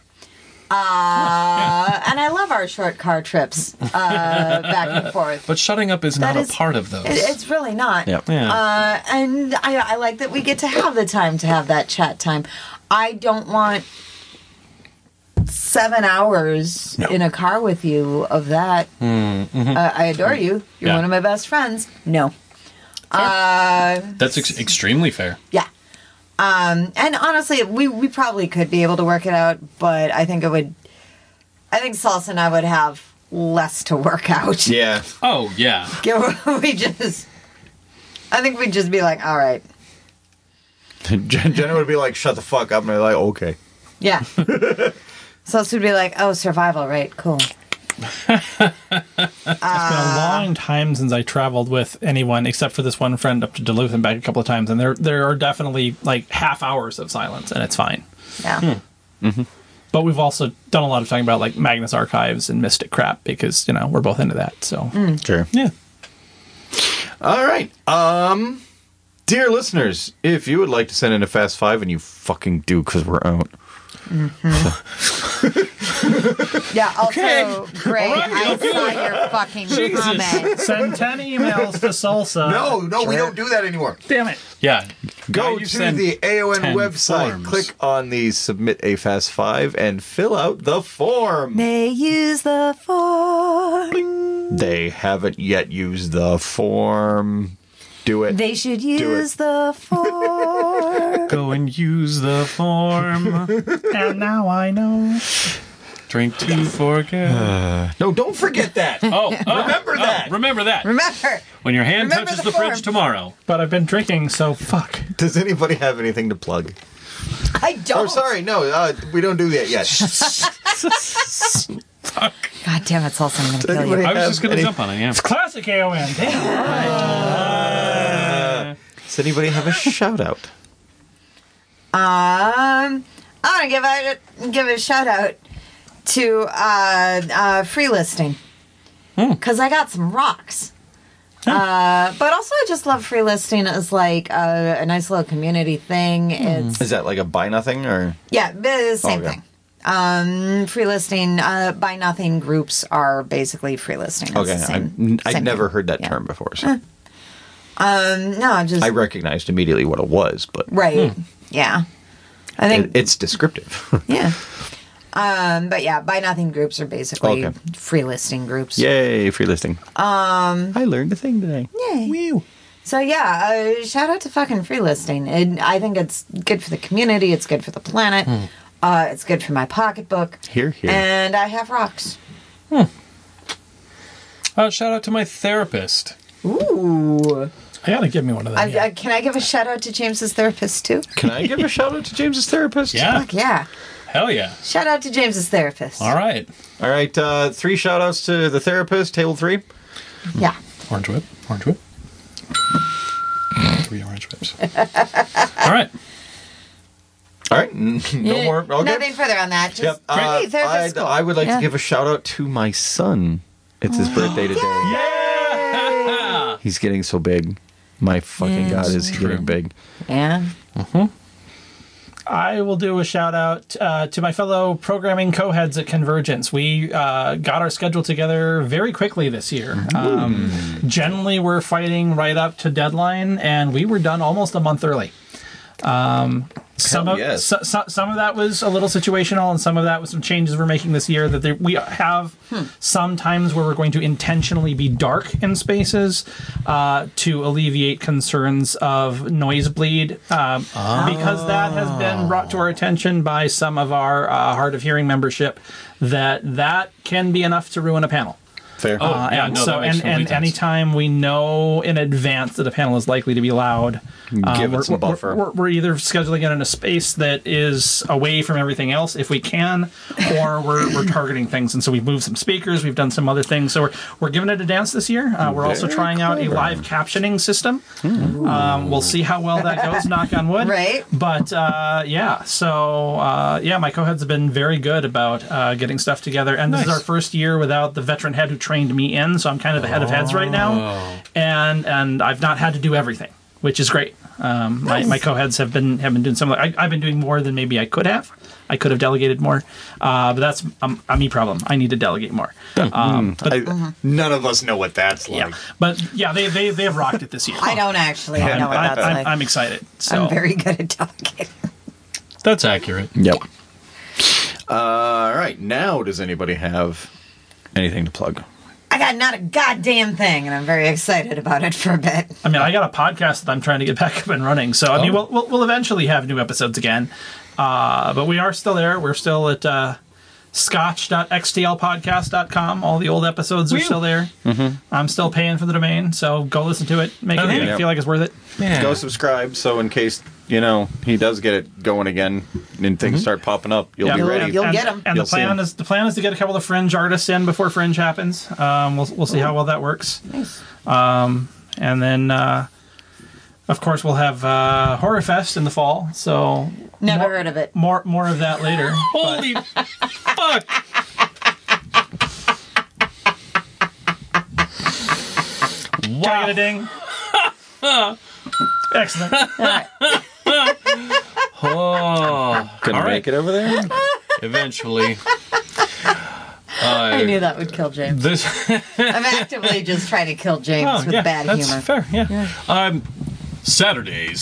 And I love our short car trips back and forth. But shutting up is not That is- a part of those. It's really not. Yep. Yeah. And I like that we get to have the time to have that chat time. I don't want 7 hours in a car with you of that. I adore you. You're Yeah. one of my best friends. No. That's extremely fair. Yeah. And honestly, we probably could be able to work it out, but I think Salsa and I would have less to work out. Yeah. Oh, yeah. I think we'd just be like, all right. Jenna would be like, shut the fuck up. And I'd be like, okay. Yeah. Salsa would be like, oh, survival, right? Cool. It's been a long time since I traveled with anyone except for this one friend up to Duluth and back a couple of times, and there are definitely like half hours of silence, and it's fine. Yeah. But we've also done a lot of talking about like Magnus Archives and Mystic crap because we're both into that. So Sure. yeah, All right. Dear listeners, if you would like to send in a Fast Five, and you fucking do because we're out. Yeah, also, Okay. great. All right, I okay. saw your fucking comment. send 10 emails to Salsa. No, we don't do that anymore. Damn it. Yeah. Go Now you to send the AON 10 website, forms. click on the Submit a Fast Five, and fill out the form. They use the form. They haven't yet used the form. Do it. They should use the form. Go and use the form. And now I know. Drink to forget. No, don't forget that. Remember that. Remember that. Remember, When your hand Remember touches the the fridge form. tomorrow. But I've been drinking, so fuck. Does anybody have anything to plug? I don't. Oh, sorry, no, we don't do that yet. God damn it, Salsa, I'm going to kill anybody- you. I was have just going to any- jump on it, yeah. It's classic AON. Damn. Does anybody have a shout out? I want to give a shout out to free listing because I got some rocks. But also, I just love free listing as like a nice little community thing. It's Is that like a buy nothing or? yeah, the same Okay. thing. Free listing, buy nothing groups are basically free listing. It's Okay, the same, I'd same never thing. heard that Yeah. term before. So. No, just I recognized immediately what it was, but right. Yeah, I think it's descriptive. yeah. But yeah, buy nothing groups are basically Okay. free listing groups. Yay, free listing. I learned a thing today. Yay. Whew. So yeah, shout out to fucking free listing. I think it's good for the community. It's good for the planet. It's good for my pocketbook. Here, here. And I have rocks. Shout out to my therapist. Ooh. I gotta give me one of them. Can I give a shout out to James's therapist too? Can I give a shout out to James's therapist? Yeah. Fuck yeah. Hell yeah. Shout out to James's therapist. All right. All right, 3 shout outs to the therapist, table 3. Yeah. Orange whip. 3 orange whips. All right. All right, no more. Okay. Nothing further on that. Just hey, therapist school. I would like to give a shout out to my son. It's his birthday today. Yeah. He's getting so big. My fucking God, is he getting big? Yeah. I will do a shout out to my fellow programming co-heads at Convergence. We got our schedule together very quickly this year. Generally, we're fighting right up to deadline, and we were done almost a month early. Some of that was a little situational, and some of that was some changes we're making this year. That we have some times where we're going to intentionally be dark in spaces to alleviate concerns of noise bleed, because that has been brought to our attention by some of our hard of hearing membership that can be enough to ruin a panel. Fair. And anytime we know in advance that a panel is likely to be loud, give it some buffer. We're either scheduling it in a space that is away from everything else if we can, or we're targeting things. And so we've moved some speakers, we've done some other things. So we're giving it a dance this year. We're also trying out a live captioning system. We'll see how well that goes, knock on wood. Right. But my co-heads have been very good about getting stuff together. And this is our first year without the veteran head who trained me in, so I'm kind of the head of heads right now. And I've not had to do everything, which is great. My co-heads have been doing some of that. I've been doing more than maybe I could have. I could have delegated more, but that's a me problem. I need to delegate more. None of us know what that's like. Yeah, but yeah, they have rocked it this year. I don't actually know what that's like. I'm excited. So. I'm very good at delegating. That's accurate. Yep. All right, now does anybody have anything to plug? I got not a goddamn thing, and I'm very excited about it for a bit. I mean, I got a podcast that I'm trying to get back up and running. So, I mean, we'll eventually have new episodes again. But we are still there. We're still at scotch.xtlpodcast.com. All the old episodes are still there. I'm still paying for the domain, so go listen to it. Make it feel like it's worth it. Yeah. Go subscribe, so in case, he does get it going again and things start popping up, you'll be ready. You'll get them. And the plan is to get a couple of Fringe artists in before Fringe happens. We'll see how well that works. Nice. And then, of course, we'll have Horror Fest in the fall. So Never heard of it. More of that later. Holy fuck! Wow. Get a ding. Excellent. Couldn't make it over there? Eventually. I knew that would kill James. I'm actively just trying to kill James with bad that's humor. Fair, yeah. Saturday.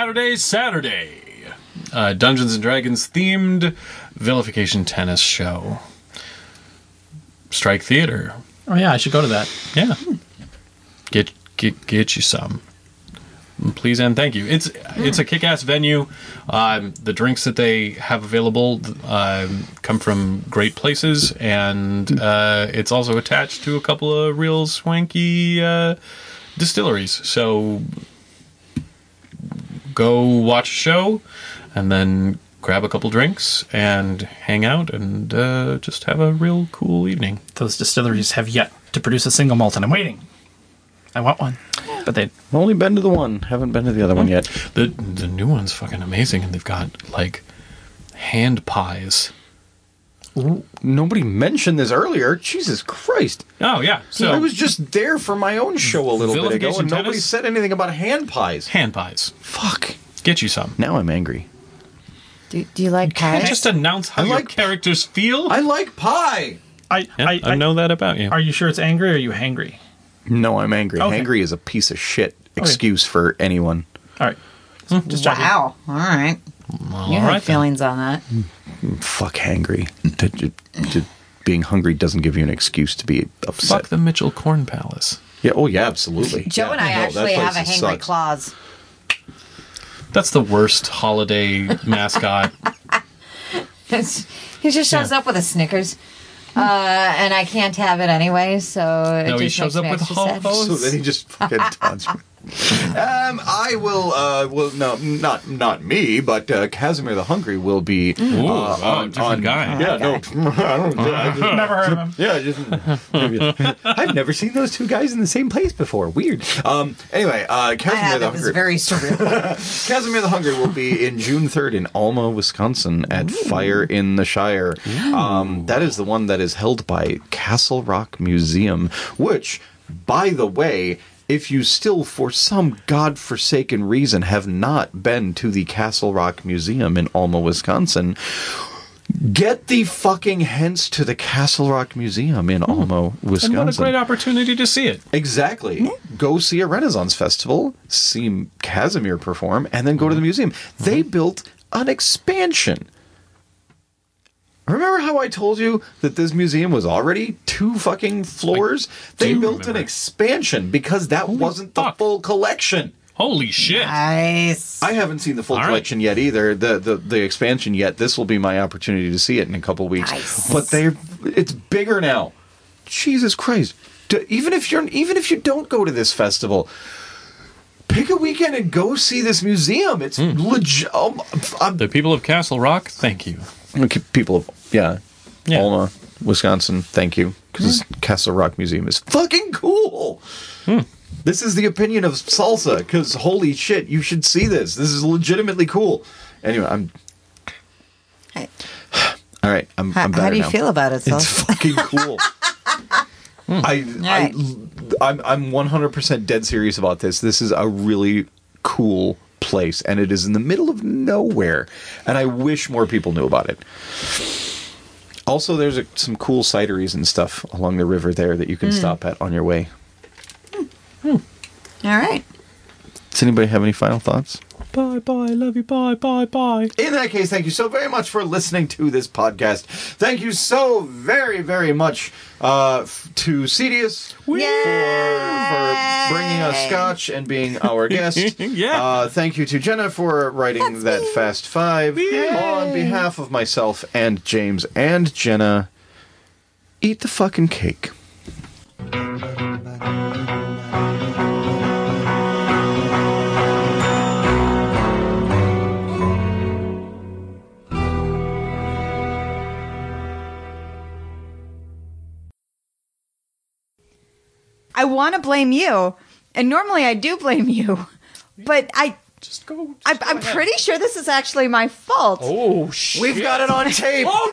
Dungeons and Dragons themed vilification tennis show. Strike Theater. Oh yeah, I should go to that. Yeah. Get you some. Please and thank you. It's a kick-ass venue. The drinks that they have available come from great places, and it's also attached to a couple of real swanky distilleries. So go watch a show, and then grab a couple drinks and hang out, and just have a real cool evening. Those distilleries have yet to produce a single malt, and I'm waiting. I want one. But they've only been to the one, haven't been to the other one yet. The new one's fucking amazing, and they've got like hand pies. Ooh, nobody mentioned this earlier. Jesus Christ! Oh yeah, so I was just there for my own show a little bit ago, and nobody said anything about hand pies. Hand pies. Fuck. Get you some. Now I'm angry. Do you like pie? Just announce how your characters feel. I like pie. I know that about you. Are you sure it's angry, or are you hangry? No, I'm angry. Okay. Hangry is a piece of shit excuse for anyone. All right. Just wow. All right. You have feelings on that. Fuck hangry. Being hungry doesn't give you an excuse to be upset. Fuck the Mitchell Corn Palace. Yeah. Oh, yeah. Absolutely. Joe and I actually have a hangry clause. That's the worst holiday mascot. He just shows up with a Snickers. And I can't have it anyway, so it no, just he shows up with So then he just fucking taunts me. I will. Well, no, not me, but Casimir the Hungry will be different guy. Yeah, no, I don't. Never heard of him. Yeah, I've never seen those two guys in the same place before. Weird. Anyway, Casimir the It was Hungry. very surreal. Casimir the Hungry will be in June 3rd in Alma, Wisconsin at Fire in the Shire. That is the one that is held by Castle Rock Museum, which, by the way, if you still, for some godforsaken reason, have not been to the Castle Rock Museum in Alma, Wisconsin, get the fucking hence to the Castle Rock Museum in Alma, Wisconsin. And what a great opportunity to see it. Exactly. Go see a Renaissance festival, see Casimir perform, and then go to the museum. They built an expansion. Remember how I told you that this museum was already 2 fucking floors? They built an expansion because that wasn't the full collection. Holy shit. Nice. I haven't seen the full collection yet either, the expansion yet. This will be my opportunity to see it in a couple weeks. Nice. But it's bigger now. Jesus Christ. Even if you don't go to this festival, pick a weekend and go see this museum. It's legit. The people of Castle Rock, thank you. People of Alma, Wisconsin, thank you, because Castle Rock Museum is fucking cool. This is the opinion of Salsa, because holy shit, you should see this. This is legitimately cool. Anyway, Hey. All right, I'm better How do you now. feel about it, Sal? It's fucking cool. I'm 100% dead serious about this. This is a really cool place, and it is in the middle of nowhere, and I wish more people knew about it. Also, there's some cool cideries and stuff along the river there that you can stop at on your way. All right. Does anybody have any final thoughts? Bye, love you, bye. In that case, thank you so very much for listening to this podcast. Thank you so very, very much to Cedius for bringing us scotch and being our guest. Thank you to Jenna for writing that Fast Five. On behalf of myself and James and Jenna, eat the fucking cake. I want to blame you, and normally I do blame you, but I'm pretty sure this is actually my fault. Oh, shit. We've got it on tape.